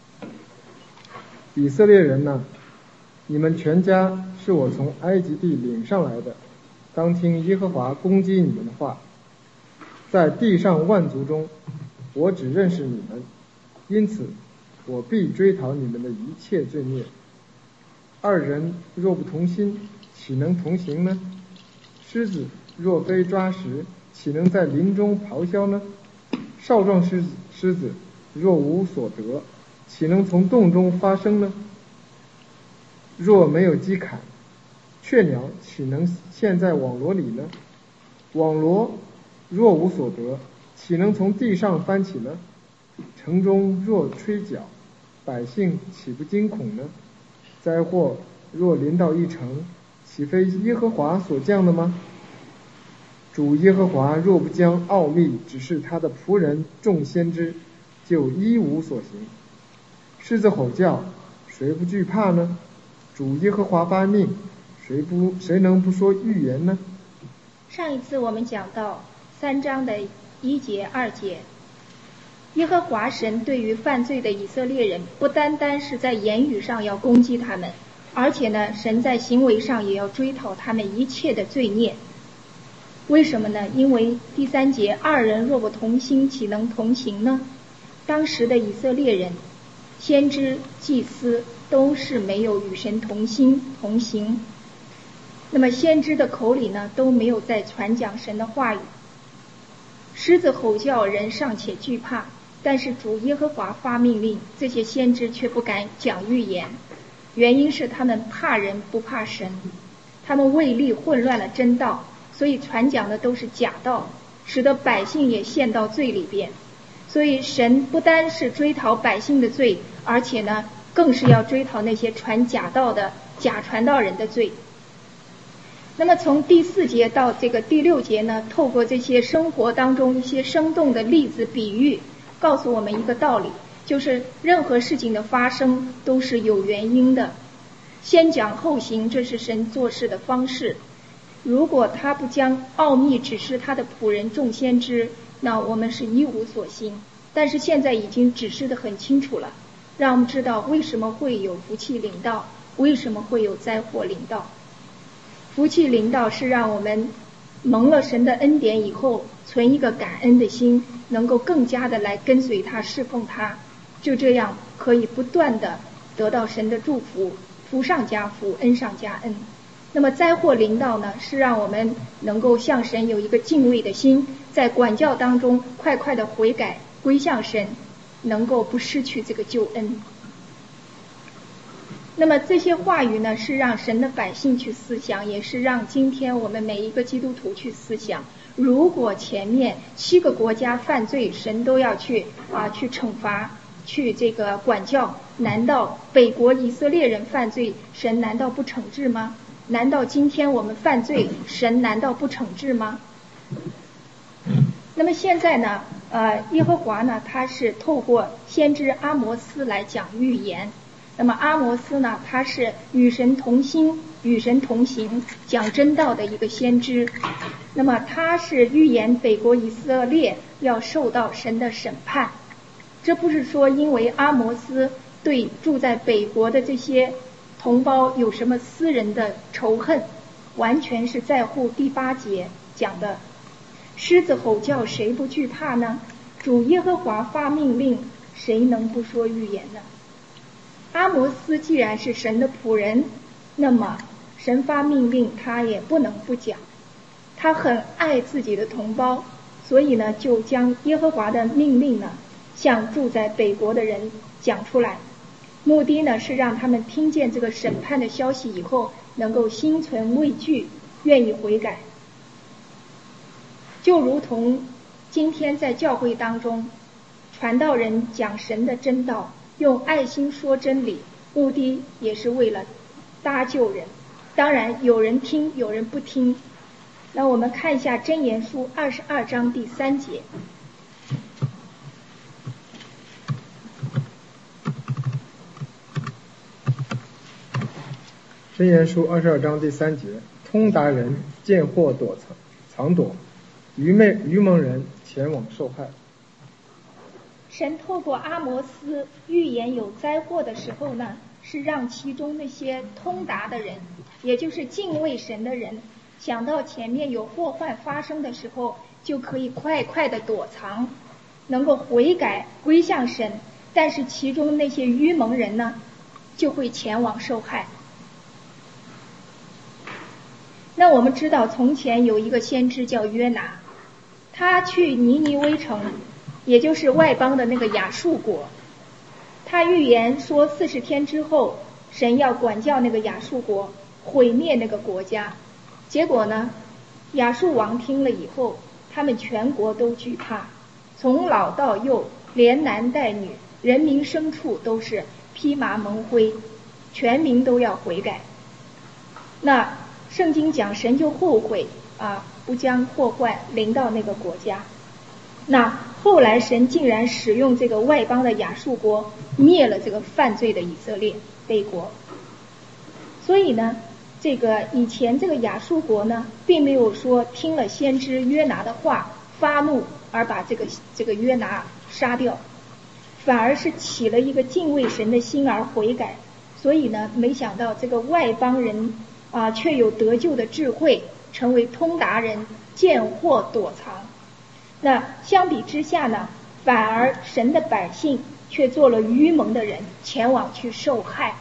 Speaker 2: 以色列人呐，你们全家是我从埃及地领上来的，当听耶和华攻击你们的话。在地上万族中，我只认识你们，因此我必追讨你们的一切罪孽。二人若不同心，岂能同行呢？狮子若非抓食，岂能在林中咆哮呢？少壮狮子狮子若无所得，岂能从洞中发声呢？若没有鸡砍，雀鸟岂能陷在网罗里呢？网罗若无所得，岂能从地上翻起呢？城中若吹角，百姓岂不惊恐呢？灾祸若临到一城，岂非耶和华所降的吗？主耶和华若不将奥秘指示他的仆人众先知，就一无所行。狮子吼叫，谁不惧怕呢？主耶和华发命，谁不谁能不说预言呢？
Speaker 1: 上一次我们讲到三章的一节二节，耶和华神对于犯罪的以色列人，不单单是在言语上要攻击他们，而且呢，神在行为上也要追讨他们一切的罪孽。为什么呢？因为第三节，二人若不同心，岂能同行呢？当时的以色列人，先知、祭司都是没有与神同心同行。那么先知的口里呢，都没有在传讲神的话语。狮子吼叫，人尚且惧怕，但是主耶和华发命令，这些先知却不敢讲预言。原因是他们怕人不怕神，他们为利混乱了真道，所以传讲的都是假道，使得百姓也陷到罪里边。所以神不单是追讨百姓的罪，而且呢，更是要追讨那些传假道的假传道人的罪。那么从第四节到这个第六节呢，透过这些生活当中一些生动的例子比喻，告诉我们一个道理，就是任何事情的发生都是有原因的，先讲后行，这是神做事的方式。如果他不将奥秘指示他的仆人众先知，那我们是一无所行。但是现在已经指示得很清楚了，让我们知道为什么会有福气临到，为什么会有灾祸临到。福气临到是让我们蒙了神的恩典以后，存一个感恩的心，能够更加的来跟随他，侍奉他，就这样可以不断的得到神的祝福，福上加福，恩上加恩。那么灾祸临到呢，是让我们能够向神有一个敬畏的心，在管教当中快快的悔改归向神，能够不失去这个救恩。那么这些话语呢，是让神的百姓去思想，也是让今天我们每一个基督徒去思想。如果前面七个国家犯罪，神都要去啊去惩罚，去这个管教，难道北国以色列人犯罪，神难道不惩治吗？难道今天我们犯罪，神难道不惩治吗？那么现在呢，呃，耶和华呢，他是透过先知阿摩斯来讲预言。那么阿摩斯呢，他是与神同心、与神同行、讲真道的一个先知。那么他是预言北国以色列要受到神的审判。这不是说因为阿摩斯对住在北国的这些同胞有什么私人的仇恨，完全是在乎第八节讲的，狮子吼叫，谁不惧怕呢？主耶和华发命令，谁能不说预言呢？阿摩斯既然是神的仆人，那么神发命令他也不能不讲。他很爱自己的同胞，所以呢，就将耶和华的命令呢，向住在北国的人讲出来。目的呢，是让他们听见这个审判的消息以后，能够心存畏惧，愿意悔改。就如同今天在教会当中，传道人讲神的真道，用爱心说真理，目的也是为了搭救人。当然有人听，有人不听， 那我们看一下《箴言书》二十二章第三节。
Speaker 2: 箴言书二十二章第三节：通达人见祸躲藏藏躲，愚昧愚蒙人前往受害。
Speaker 1: 神透过阿摩斯预言有灾祸的时候呢，是让其中那些通达的人，也就是敬畏神的人，想到前面有祸患发生的时候，就可以快快的躲藏，能够悔改归向神。但是其中那些愚蒙人呢，就会前往受害。那我们知道从前有一个先知叫约拿，他去尼尼微城，也就是外邦的那个亚述国，他预言说四十天之后神要管教那个亚述国，毁灭那个国家。结果呢，亚述王听了以后，他们全国都惧怕，从老到幼，连男带女，人民牲畜都是披麻蒙灰，全民都要悔改。那圣经讲神就后悔啊，不将祸患临到那个国家。那后来神竟然使用这个外邦的亚述国灭了这个犯罪的以色列北国。所以呢，这个以前这个亚述国呢，并没有说听了先知约拿的话发怒而把这个这个约拿杀掉，反而是起了一个敬畏神的心而悔改。所以呢，没想到这个外邦人啊，却有得救的智慧，成为通达人，见祸躲藏。那相比之下呢，反而神的百姓却做了愚蒙的人，前往去受害。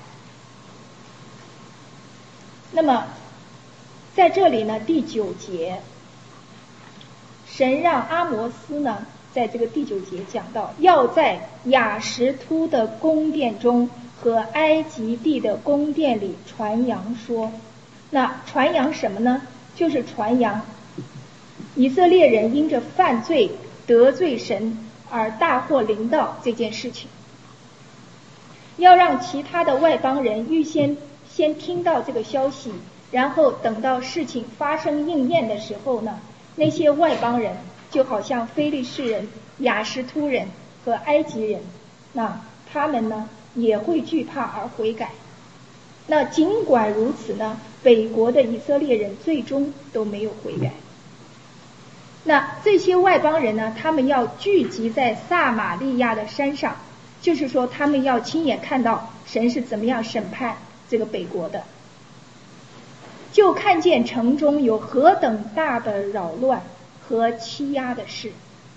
Speaker 1: 那么在这里呢，第九节，神让阿摩斯呢，在这个第九节讲到，要在亚实突的宫殿中和埃及地的宫殿里传扬说。那传扬什么呢？就是传扬以色列人因着犯罪得罪神而大祸临到这件事情，要让其他的外邦人预先先听到这个消息，然后等到事情发生应验的时候呢，那些外邦人就好像非利士人、亚实突人和埃及人，那他们呢也会惧怕而悔改。那尽管如此呢，北国的以色列人最终都没有悔改。那这些外邦人呢，他们要聚集在撒玛利亚的山上，就是说他们要亲眼看到神是怎么样审判这个北国的，就看见城中有何等大的扰乱和欺压的事。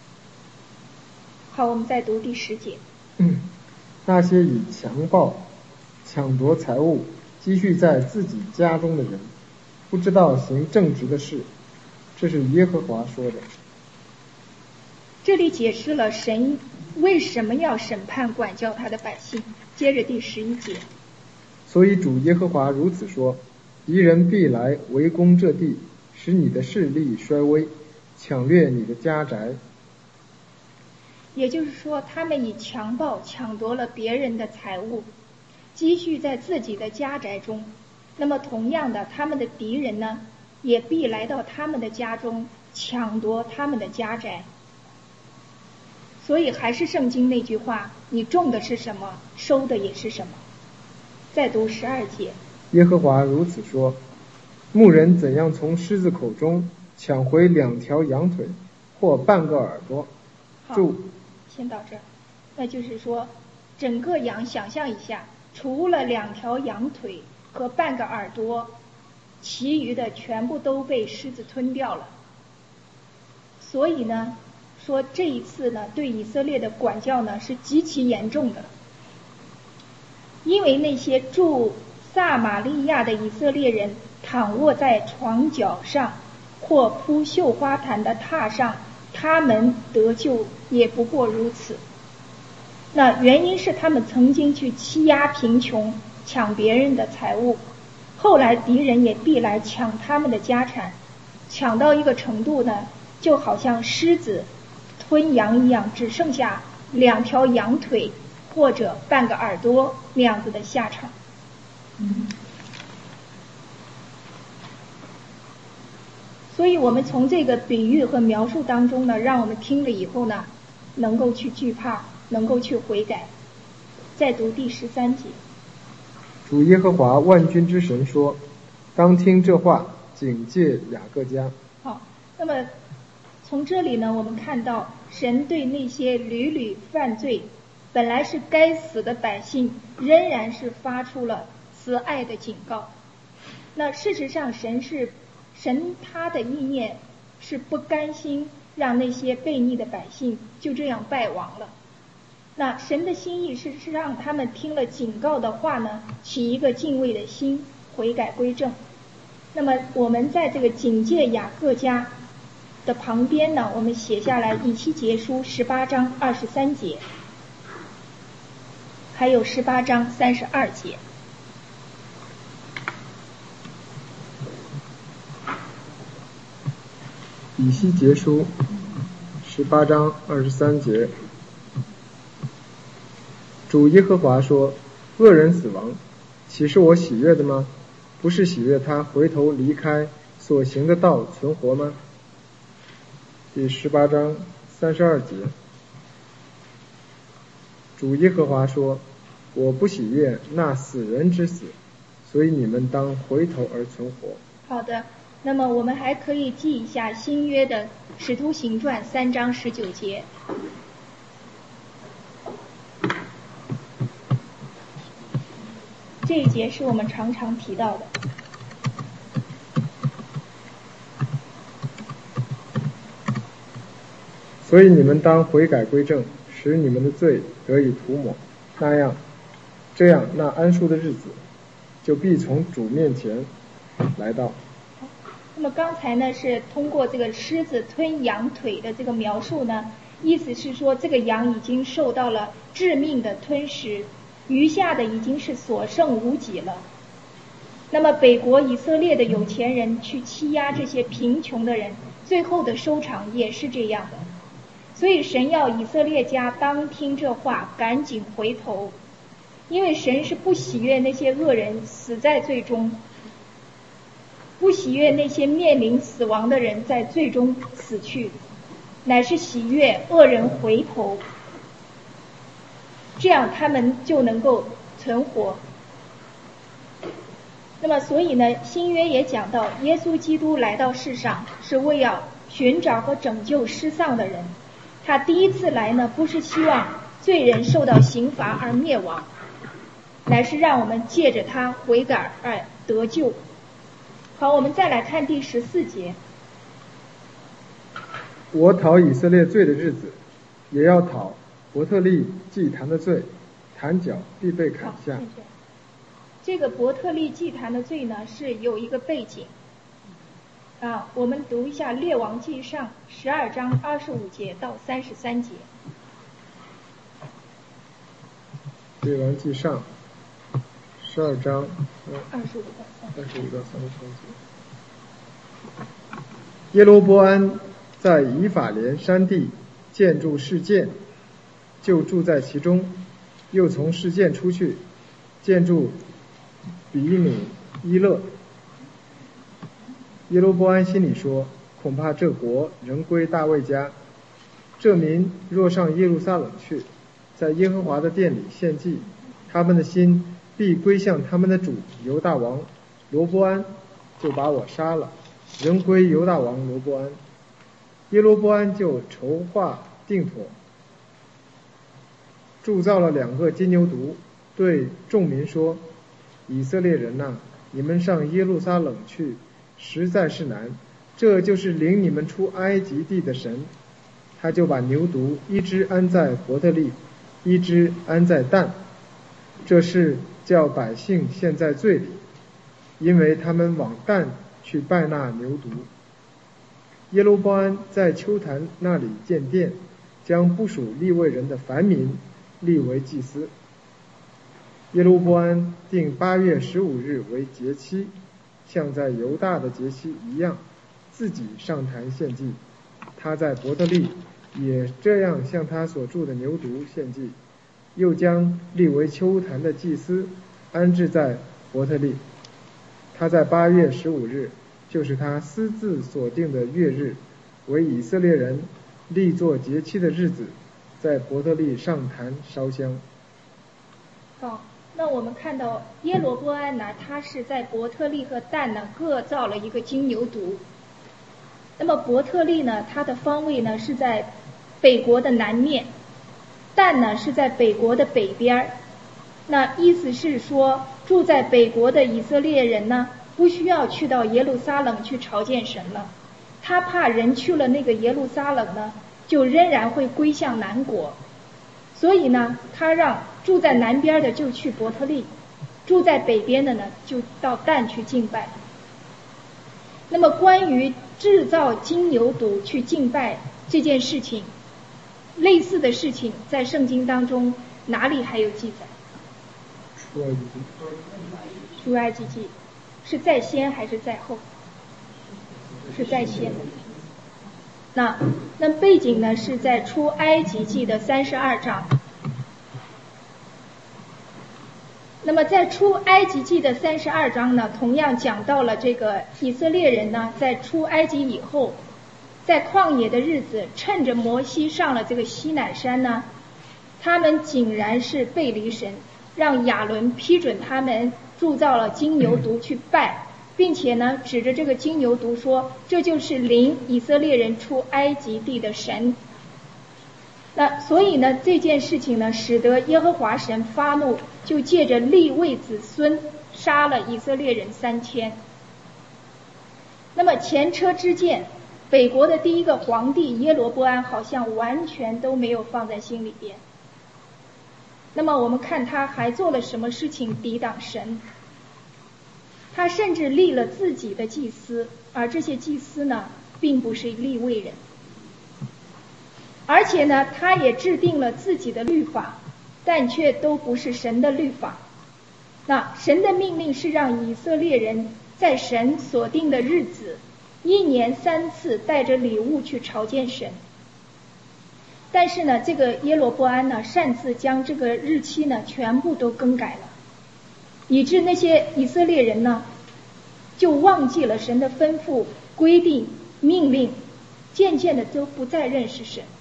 Speaker 1: 好，我们再读第十节。
Speaker 2: 嗯，那些以强暴抢夺财物积蓄在自己家中的人，不知道行正直的事，这是耶和华说的。
Speaker 1: 这里解释了神为什么要审判管教他的百姓。接着第十一节，
Speaker 2: 所以主耶和华如此说，敌人必来围攻这地，使你的势力衰微，抢掠你的家宅。
Speaker 1: 也就是说，他们以强暴抢夺了别人的财物，积蓄在自己的家宅中。那么同样的，他们的敌人呢，也必来到他们的家中，抢夺他们的家宅。所以还是圣经那句话，你种的是什么，收的也是什么。再读十二节，
Speaker 2: 耶和华如此说，牧人怎样从狮子口中抢回两条羊腿或半个耳朵。
Speaker 1: 好，先到这儿。那就是说，整个羊想象一下，除了两条羊腿和半个耳朵，其余的全部都被狮子吞掉了。所以呢，说这一次呢，对以色列的管教呢是极其严重的。因为那些住撒玛利亚的以色列人躺卧在床脚上或铺绣花毯的榻上，他们得救也不过如此。那原因是他们曾经去欺压贫穷，抢别人的财物，后来敌人也必来抢他们的家产，抢到一个程度呢，就好像狮子吞羊一样，只剩下两条羊腿或者半个耳朵那样子的下场。所所以我们从这个比喻和描述当中呢，让我们听了以后呢，能够去惧怕，能够去悔改。再读第十三节。
Speaker 2: 主耶和华万军之神说：当听这话，警戒雅各家。
Speaker 1: 好，那么从这里呢，我们看到神对那些屡屡犯罪、本来是该死的百姓，仍然是发出了慈爱的警告。那事实上，神是神他的意念是不甘心让那些悖逆的百姓就这样败亡了。那神的心意是让他们听了警告的话呢，起一个敬畏的心，悔改归正。那么我们在这个警戒雅各家的旁边呢，我们写下来以西结书十八章二十三节，还有十八章三十二节。
Speaker 2: 以西结书十八章二十三节，主耶和华说：恶人死亡，岂是我喜悦的吗？不是喜悦他回头离开所行的道存活吗？第十八章三十二节，主耶和华说：我不喜悦那死人之死，所以你们当回头而存活。
Speaker 1: 好的，那么我们还可以记一下新约的使徒行传三章十九节。这一节是我们常常提到的。
Speaker 2: 所以你们当悔改归正，使你们的罪得以涂抹，那样这样那安舒的日子就必从主面前来到。
Speaker 1: 那么刚才呢是通过这个狮子吞羊腿的这个描述呢，意思是说这个羊已经受到了致命的吞食，余下的已经是所剩无几了。那么北国以色列的有钱人去欺压这些贫穷的人，最后的收场也是这样的。所以神要以色列家当听这话，赶紧回头，因为神是不喜悦那些恶人死在罪中，不喜悦那些面临死亡的人在罪中死去，乃是喜悦恶人回头，这样他们就能够存活。那么所以呢，新约也讲到耶稣基督来到世上是为要寻找和拯救失丧的人。他第一次来呢，不是希望罪人受到刑罚而灭亡，乃是让我们借着他悔改而得救。好，我们再来看第十四节。
Speaker 2: 我讨以色列罪的日子，也要讨伯特利祭坛的罪，坛角必被砍下。
Speaker 1: 这个伯特利祭坛的罪呢，是有一个背景啊，我们读一下列王记上十二章二十五节到三十三节。
Speaker 2: 列王记上十二章
Speaker 1: 二十五到
Speaker 2: 二十五到三十三节。耶罗波安在以法莲山地建筑示剑，就住在其中，又从示剑出去建筑比努伊勒。耶罗波安心里说，恐怕这国仍归大卫家，这民若上耶路撒冷去，在耶和华的殿里献祭，他们的心必归向他们的主犹大王罗波安，就把我杀了，仍归犹大王罗波安。耶罗波安就筹划定妥，铸造了两个金牛犊，对众民说：以色列人哪，你们上耶路撒冷去实在是难，这就是领你们出埃及地的神。他就把牛犊一只安在伯特利，一只安在但，这是叫百姓陷在罪里，因为他们往但去拜那牛犊。耶罗波安在丘坛那里建殿，将不属利未人的凡民立为祭司。耶罗波安定八月十五日为节期，像在犹大的节期一样，自己上坛献祭。他在伯特利也这样向他所住的牛犊献祭，又将立为丘坛的祭司安置在伯特利。他在八月十五日就是他私自所定的月日，为以色列人立作节期的日子，在伯特利上坛烧香。
Speaker 1: 好，那我们看到耶罗波安呢，他是在伯特利和但呢各造了一个金牛犊。那么伯特利呢，它的方位呢是在北国的南面，但呢是在北国的北边。那意思是说，住在北国的以色列人呢，不需要去到耶路撒冷去朝见神了。他怕人去了那个耶路撒冷呢，就仍然会归向南国，所以呢，他让住在南边的就去伯特利，住在北边的呢就到但去敬拜。那么关于制造金牛犊去敬拜这件事情，类似的事情在圣经当中哪里还有记载？
Speaker 2: 出埃及记。
Speaker 1: 出埃及记是在先还是在后？是在先的。那那背景呢是在出埃及记的三十二章。那么在出埃及记的三十二章呢，同样讲到了这个以色列人呢，在出埃及以后，在旷野的日子，趁着摩西上了这个西乃山呢，他们竟然是背离神，让亚伦批准他们铸造了金牛犊去拜，并且呢指着这个金牛犊说，这就是领以色列人出埃及地的神。那所以呢，这件事情呢，使得耶和华神发怒，就借着利未子孙杀了以色列人三千。那么前车之鉴，北国的第一个皇帝耶罗波安好像完全都没有放在心里边。那么我们看他还做了什么事情抵挡神？他甚至立了自己的祭司，而这些祭司呢，并不是利未人。而且呢，他也制定了自己的律法，但却都不是神的律法。那神的命令是让以色列人在神所定的日子，一年三次带着礼物去朝见神。但是呢，这个耶罗波安呢，擅自将这个日期呢全部都更改了，以致那些以色列人呢，就忘记了神的吩咐、规定、命令，渐渐的都不再认识神。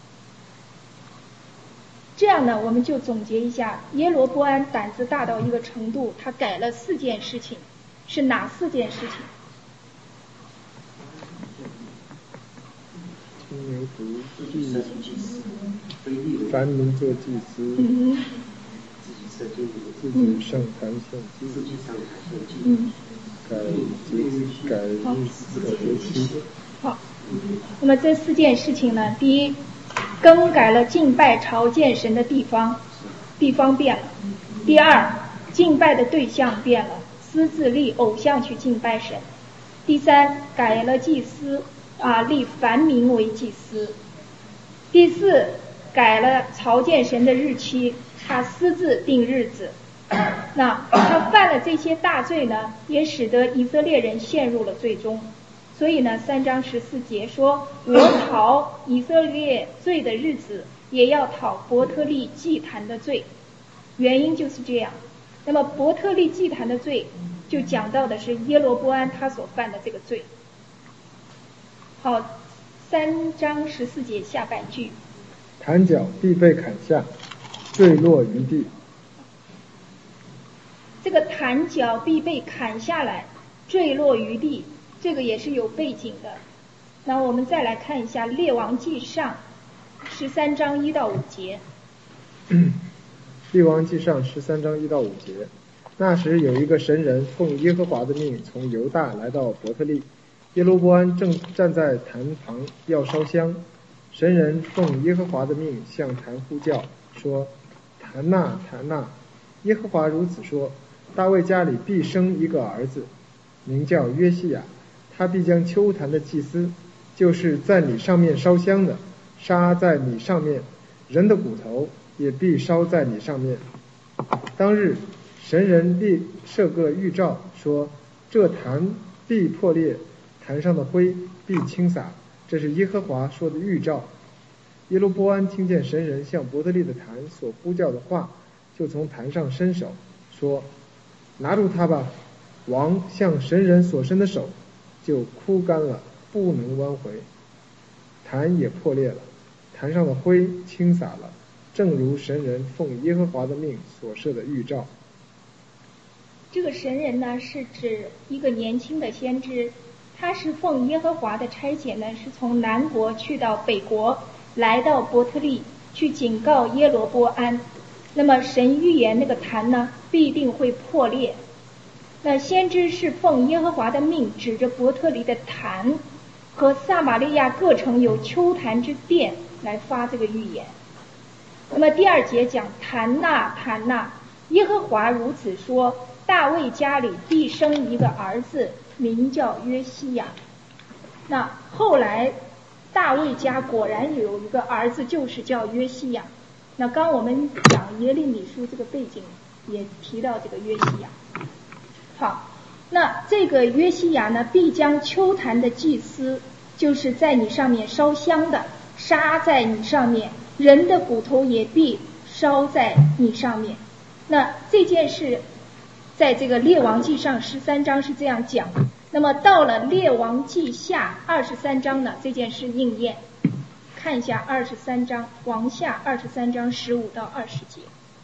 Speaker 1: 这样呢，我们就总结一下，耶罗波安胆子大到一个程度，他改了四件事情，是哪四件事情？
Speaker 2: 金牛犊祭，凡民做祭司，
Speaker 1: 嗯，
Speaker 2: 自己上坛献祭，
Speaker 1: 嗯，
Speaker 2: 改节改日子的节期。
Speaker 1: 好，那么这四件事情呢，第一，更改了敬拜朝见神的地方，地方变了；第二，敬拜的对象变了，私自立偶像去敬拜神；第三，改了祭司啊，立凡民为祭司；第四，改了朝见神的日期，他私自定日子。那他犯了这些大罪呢，也使得以色列人陷入了罪中。所以呢，三章十四节说，我讨以色列罪的日子，也要讨伯特利祭坛的罪。原因就是这样。那么伯特利祭坛的罪，就讲到的是耶罗波安他所犯的这个罪。好，三章十四节下半句，
Speaker 2: 坛角必被砍下，坠落于地。
Speaker 1: 这个坛角必被砍下来，坠落于地。这个也是有背景的。那我们再来看一下列王记上十三章一到五节。
Speaker 2: 列王记上十三章一到五节。那时有一个神人奉耶和华的命从犹大来到伯特利，耶罗波安正站在坛旁要烧香。神人奉耶和华的命向坛呼叫说，坛哪坛哪，耶和华如此说，大卫家里必生一个儿子，名叫约西亚，他必将丘坛的祭司，就是在你上面烧香的，杀在你上面，人的骨头也必烧在你上面。当日神人立设个预兆，说这坛必破裂，坛上的灰必倾洒，这是耶和华说的预兆。耶罗波安听见神人向伯特利的坛所呼叫的话，就从坛上伸手说，拿住他吧。王向神人所伸的手， 就枯干了，不能弯回。坛也破裂了，坛上的灰倾洒了，正如神人奉耶和华的命所设的预兆。
Speaker 1: 这个神人呢，是指一个年轻的先知，他是奉耶和华的差遣呢，是从南国去到北国，来到伯特利去警告耶罗波安。那么神预言那个坛呢，必定会破裂。那先知是奉耶和华的命，指着伯特利的坛和撒玛利亚各城有丘坛之殿来发这个预言。那么第二节讲坛呐坛呐，耶和华如此说，大卫家里必生一个儿子，名叫约西亚。那后来大卫家果然有一个儿子，就是叫约西亚。那刚我们讲耶利米书这个背景也提到这个约西亚。好，那这个约西亚呢，必将丘坛的祭司，就是在你上面烧香的，杀在你上面，人的骨头也必烧在你上面。那这件事在这个列王记上十三章是这样讲，那么到了列王记下二十三章呢，这件事应验。看一下二十三章，王下二十三章十五到二十节。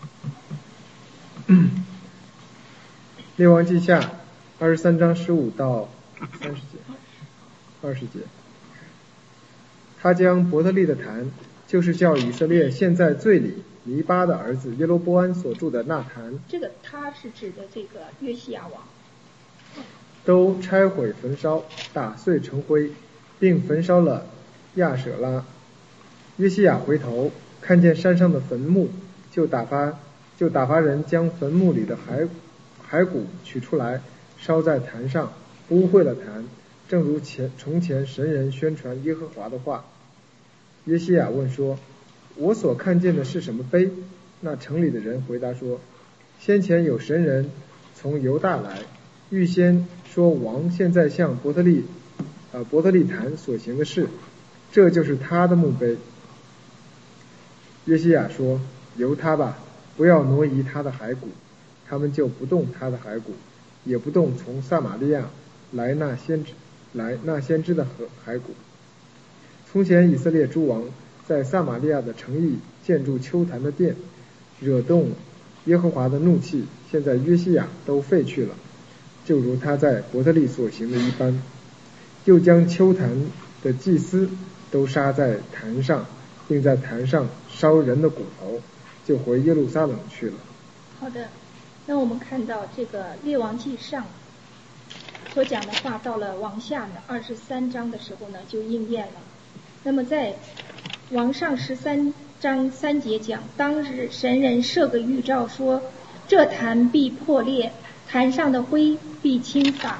Speaker 2: 列王记下二十三章十五到三十节，二十节。他将伯特利的坛，就是叫以色列现在罪里尼巴的儿子耶罗波安所住的那坛，
Speaker 1: 这个他是指的这个约西亚王，
Speaker 2: 都拆毁焚烧，打碎成灰，并焚烧了亚舍拉。约西亚回头看见山上的坟墓，就打发就打发人将坟墓里的骸骸骨取出来，烧在坛上，污秽了坛，正如前从前神人宣传耶和华的话。约西亚问说，我所看见的是什么碑？那城里的人回答说，先前有神人从犹大来，预先说王现在向伯特利呃伯特利坛所行的事，这就是他的墓碑。约西亚说，由他吧，不要挪移他的骸骨。他们就不动他的骸骨，也不动从撒玛利亚来那先知来那先知的骸骨。从前以色列诸王在撒玛利亚的城邑建筑丘坛的殿，惹动耶和华的怒气，现在约西亚都废去了，就如他在伯特利所行的一般。又将丘坛的祭司都杀在坛上，并在坛上烧人的骨头，就回耶路撒冷去了。
Speaker 1: 好的，那我们看到这个列王记上所讲的话，到了王下呢二十三章的时候呢就应验了。那么在王上十三章三节讲，当日神人设个预兆说，这坛必破裂，坛上的灰必倾洒。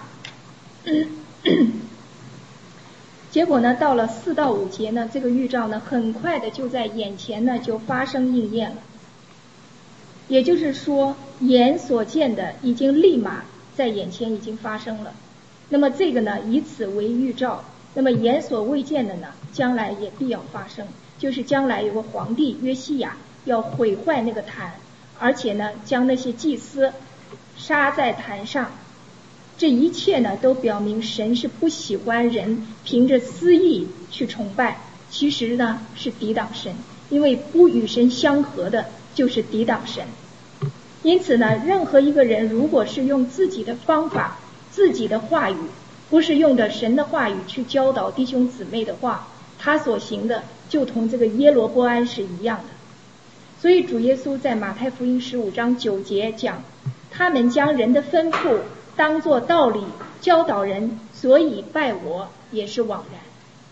Speaker 1: 结果呢，到了四到五节呢，这个预兆呢，很快的就在眼前呢就发生应验了。也就是说，眼所见的已经立马在眼前已经发生了。那么这个呢，以此为预兆。那么眼所未见的呢，将来也必要发生，就是将来有个皇帝约西亚要毁坏那个坛，而且呢，将那些祭司杀在坛上。这一切呢，都表明神是不喜欢人凭着私意去崇拜，其实呢是抵挡神，因为不与神相合的就是抵挡神。因此呢，任何一个人如果是用自己的方法、自己的话语，不是用着神的话语去教导弟兄姊妹的话，他所行的就同这个耶罗波安是一样的。所以主耶稣在马太福音十五章九节讲，他们将人的吩咐当作道理教导人，所以拜我也是枉然。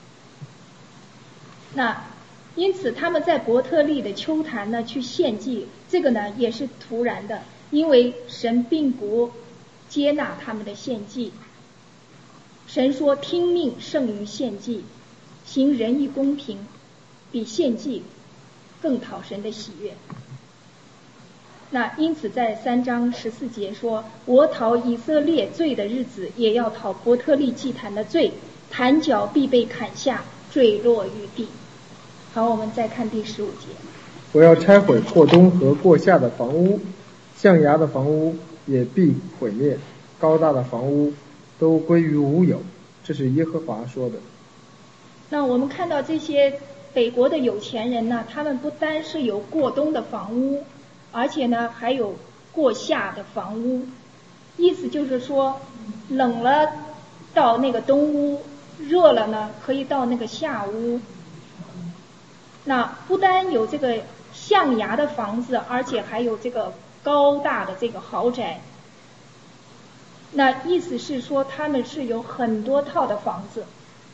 Speaker 1: 那因此他们在伯特利的丘坛呢去献祭，这个呢也是突然的，因为神并不接纳他们的献祭。神说听命胜于献祭，行仁义公平比献祭更讨神的喜悦。那因此在三章十四节说，我讨以色列罪的日子，也要讨伯特利祭坛的罪，坛角必被砍下，坠落于地。好，我们再看第十五节。
Speaker 2: 我要拆毁过东和过夏的房屋，象牙的房屋也必毁灭，高大的房屋都归于无有， 这是耶和华说的。
Speaker 1: 那我们看到这些北国的有钱人呢，他们不单是有过冬的房屋，而且呢还有过夏的房屋，意思就是说冷了到那个冬屋，热了呢可以到那个夏屋。那不单有这个象牙的房子，而且还有这个高大的这个豪宅。那意思是说他们是有很多套的房子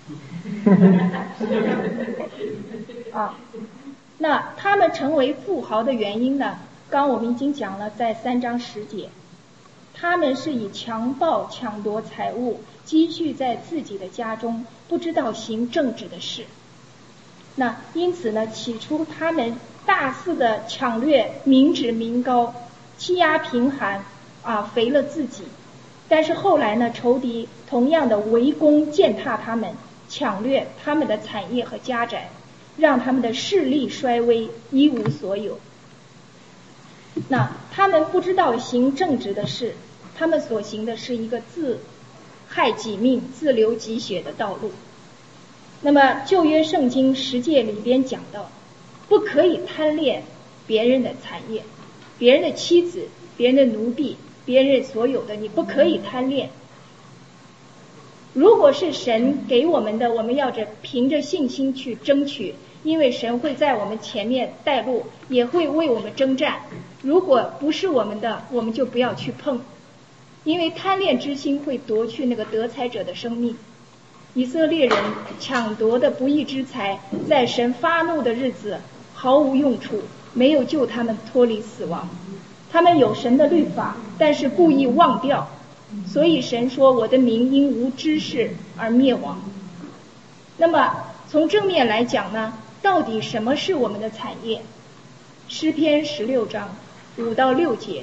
Speaker 1: 啊。那他们成为富豪的原因呢，刚我们已经讲了，在三章十节，他们是以强暴抢夺财物，积蓄在自己的家中，不知道行正直的事。那因此呢，起初他们大肆的抢掠民脂民膏，欺压贫寒啊，肥了自己。但是后来呢，仇敌同样的围攻践踏他们，抢掠他们的产业和家宅，让他们的势力衰微，一无所有。那他们不知道行正直的事，他们所行的是一个自害己命、自流己血的道路。那么旧约圣经十诫里边讲到，不可以贪恋别人的产业，别人的妻子，别人的奴婢，别人所有的，你不可以贪恋。如果是神给我们的，我们要着凭着信心去争取，因为神会在我们前面带路，也会为我们征战。如果不是我们的，我们就不要去碰，因为贪恋之心会夺去那个得财者的生命。以色列人抢夺的不义之财，在神发怒的日子毫无用处，没有救他们脱离死亡。他们有神的律法，但是故意忘掉，所以神说我的民因无知识而灭亡。那么从正面来讲呢，到底什么是我们的产业？诗篇十六章五到六节。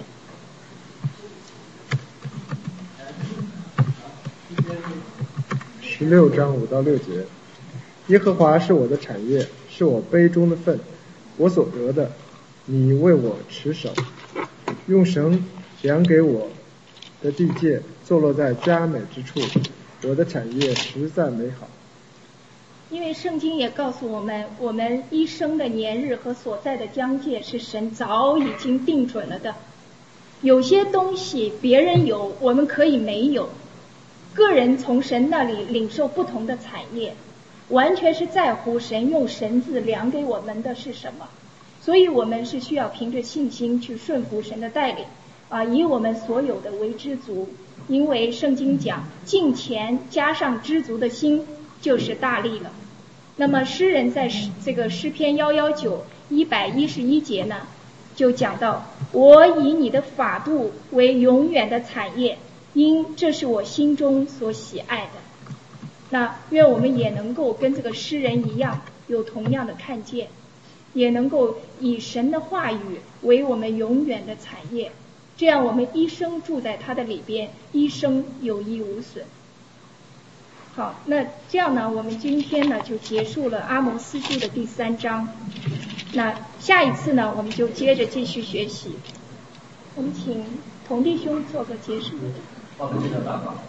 Speaker 2: 十六章五到六节，耶和华是我的产业，是我杯中的分，我所得的，你为我持守。用绳量给我的地界，坐落在佳美之处，我的产业实在美好。
Speaker 1: 因为圣经也告诉我们，我们一生的年日和所在的疆界是神早已经定准了的。有些东西别人有，我们可以没有。个人从神那里领受不同的产业，完全是在乎神用神字量给我们的是什么。所以我们是需要凭着信心去顺服神的带领啊，以我们所有的为知足。因为圣经讲敬虔加上知足的心就是大利了。那么诗人在这个诗篇一一九一百一十一节呢，就讲到我以你的法度为永远的产业，因这是我心中所喜爱的。那愿我们也能够跟这个诗人一样，有同样的看见，也能够以神的话语为我们永远的产业，这样我们一生住在他的里边，一生有益无损。好，那这样呢，我们今天呢就结束了阿摩司书的第三章。那下一次呢，我们就接着继续学习。我们请童弟兄做个结束。
Speaker 3: 我们的祷告，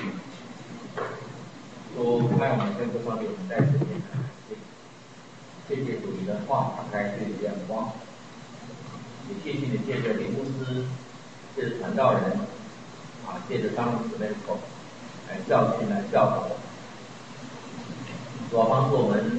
Speaker 3: 主，爱我们跟这方面在这边谈。谢谢主你的话打开对你的眼光，也谢谢你借着林牧师，借着传道人，啊，借着当时的口来教训来教导我们，主要帮助我们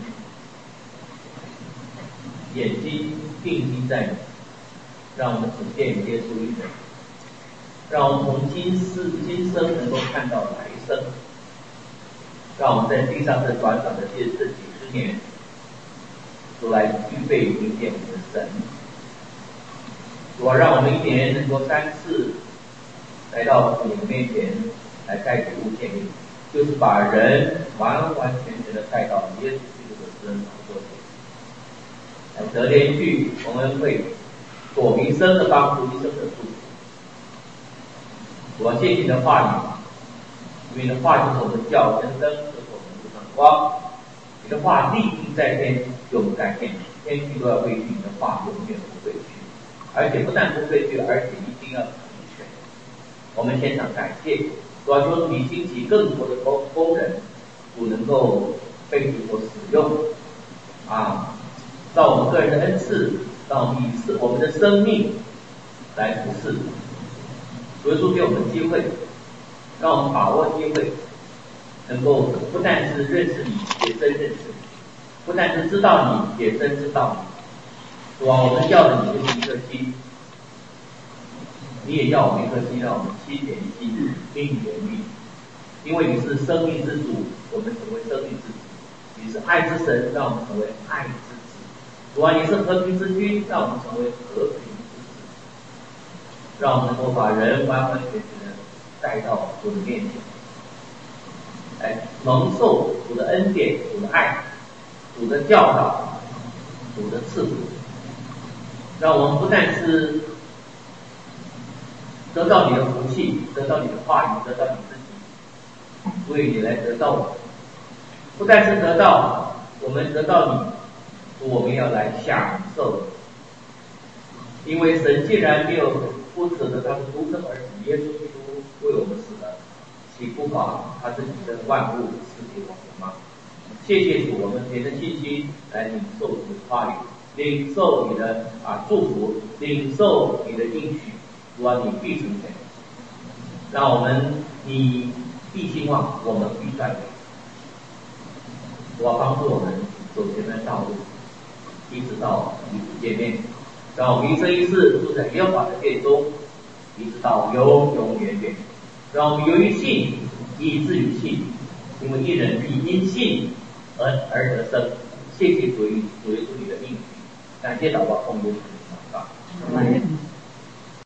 Speaker 3: 眼睛定睛在你，让我们只见耶稣一人，让我们从今世今生能够看到来生，让我们在地上这短短的这这几十年。主来预备迎接我们的神，主啊，让我们一年能够三次来到你的面前来带礼物见你，就是把人完完全全的带到耶稣基督的私人宝座前，来得连续蒙恩惠，做一生的帮助，一生的祝福。主啊，谢谢你的话语，因为你的话就是我们脚前的灯，就是我们路上的光。你的话立定在天，永在天，天地都要为你的话永远不废去，而且不但不废去，而且一定要成全。我们献上感谢， 主要求你兴起更多的工工人，主能够被主所使用啊，让我们个人的恩赐，让我们以是我们的生命来服侍。主耶稣给我们机会，让我们把握机会，能够不但是认识你，也真认识你；不但是知道你，也真知道你。主啊，我们要的你就是一颗心，你也要我们一颗心，让我们七点七日命源于你，因为你是生命之主，我们成为生命之主；你是爱之神，让我们成为爱之子；主啊，你是和平之君，让我们成为和平之子。让我们能够把人完完全全的带到主的面前，来蒙受主的恩典、主的爱、主的教导、主的赐福，让我们不但是得到你的福气，得到你的话语，得到你自己，为你来得到我们；不但是得到，我们得到你，我们要来享受。因为神既然没有不舍得他的独生儿子耶稣基督为我们死了，岂不把他自己的万物赐给我们吗？谢谢主，我们凭着信心来领受你的话语，领受你的啊祝福，领受你的应许。主啊，你必成全，让我们你必兴旺，我们必赞美。主啊，帮助我们走前面的道路，一直到与主见面。让我们一生一世住在耶和华的殿中，一直到永永远远。让我们由于信以至于信，因为一人必因信而而得生。谢谢主主耶稣你的应许，感谢祷告奉耶稣的名祷告。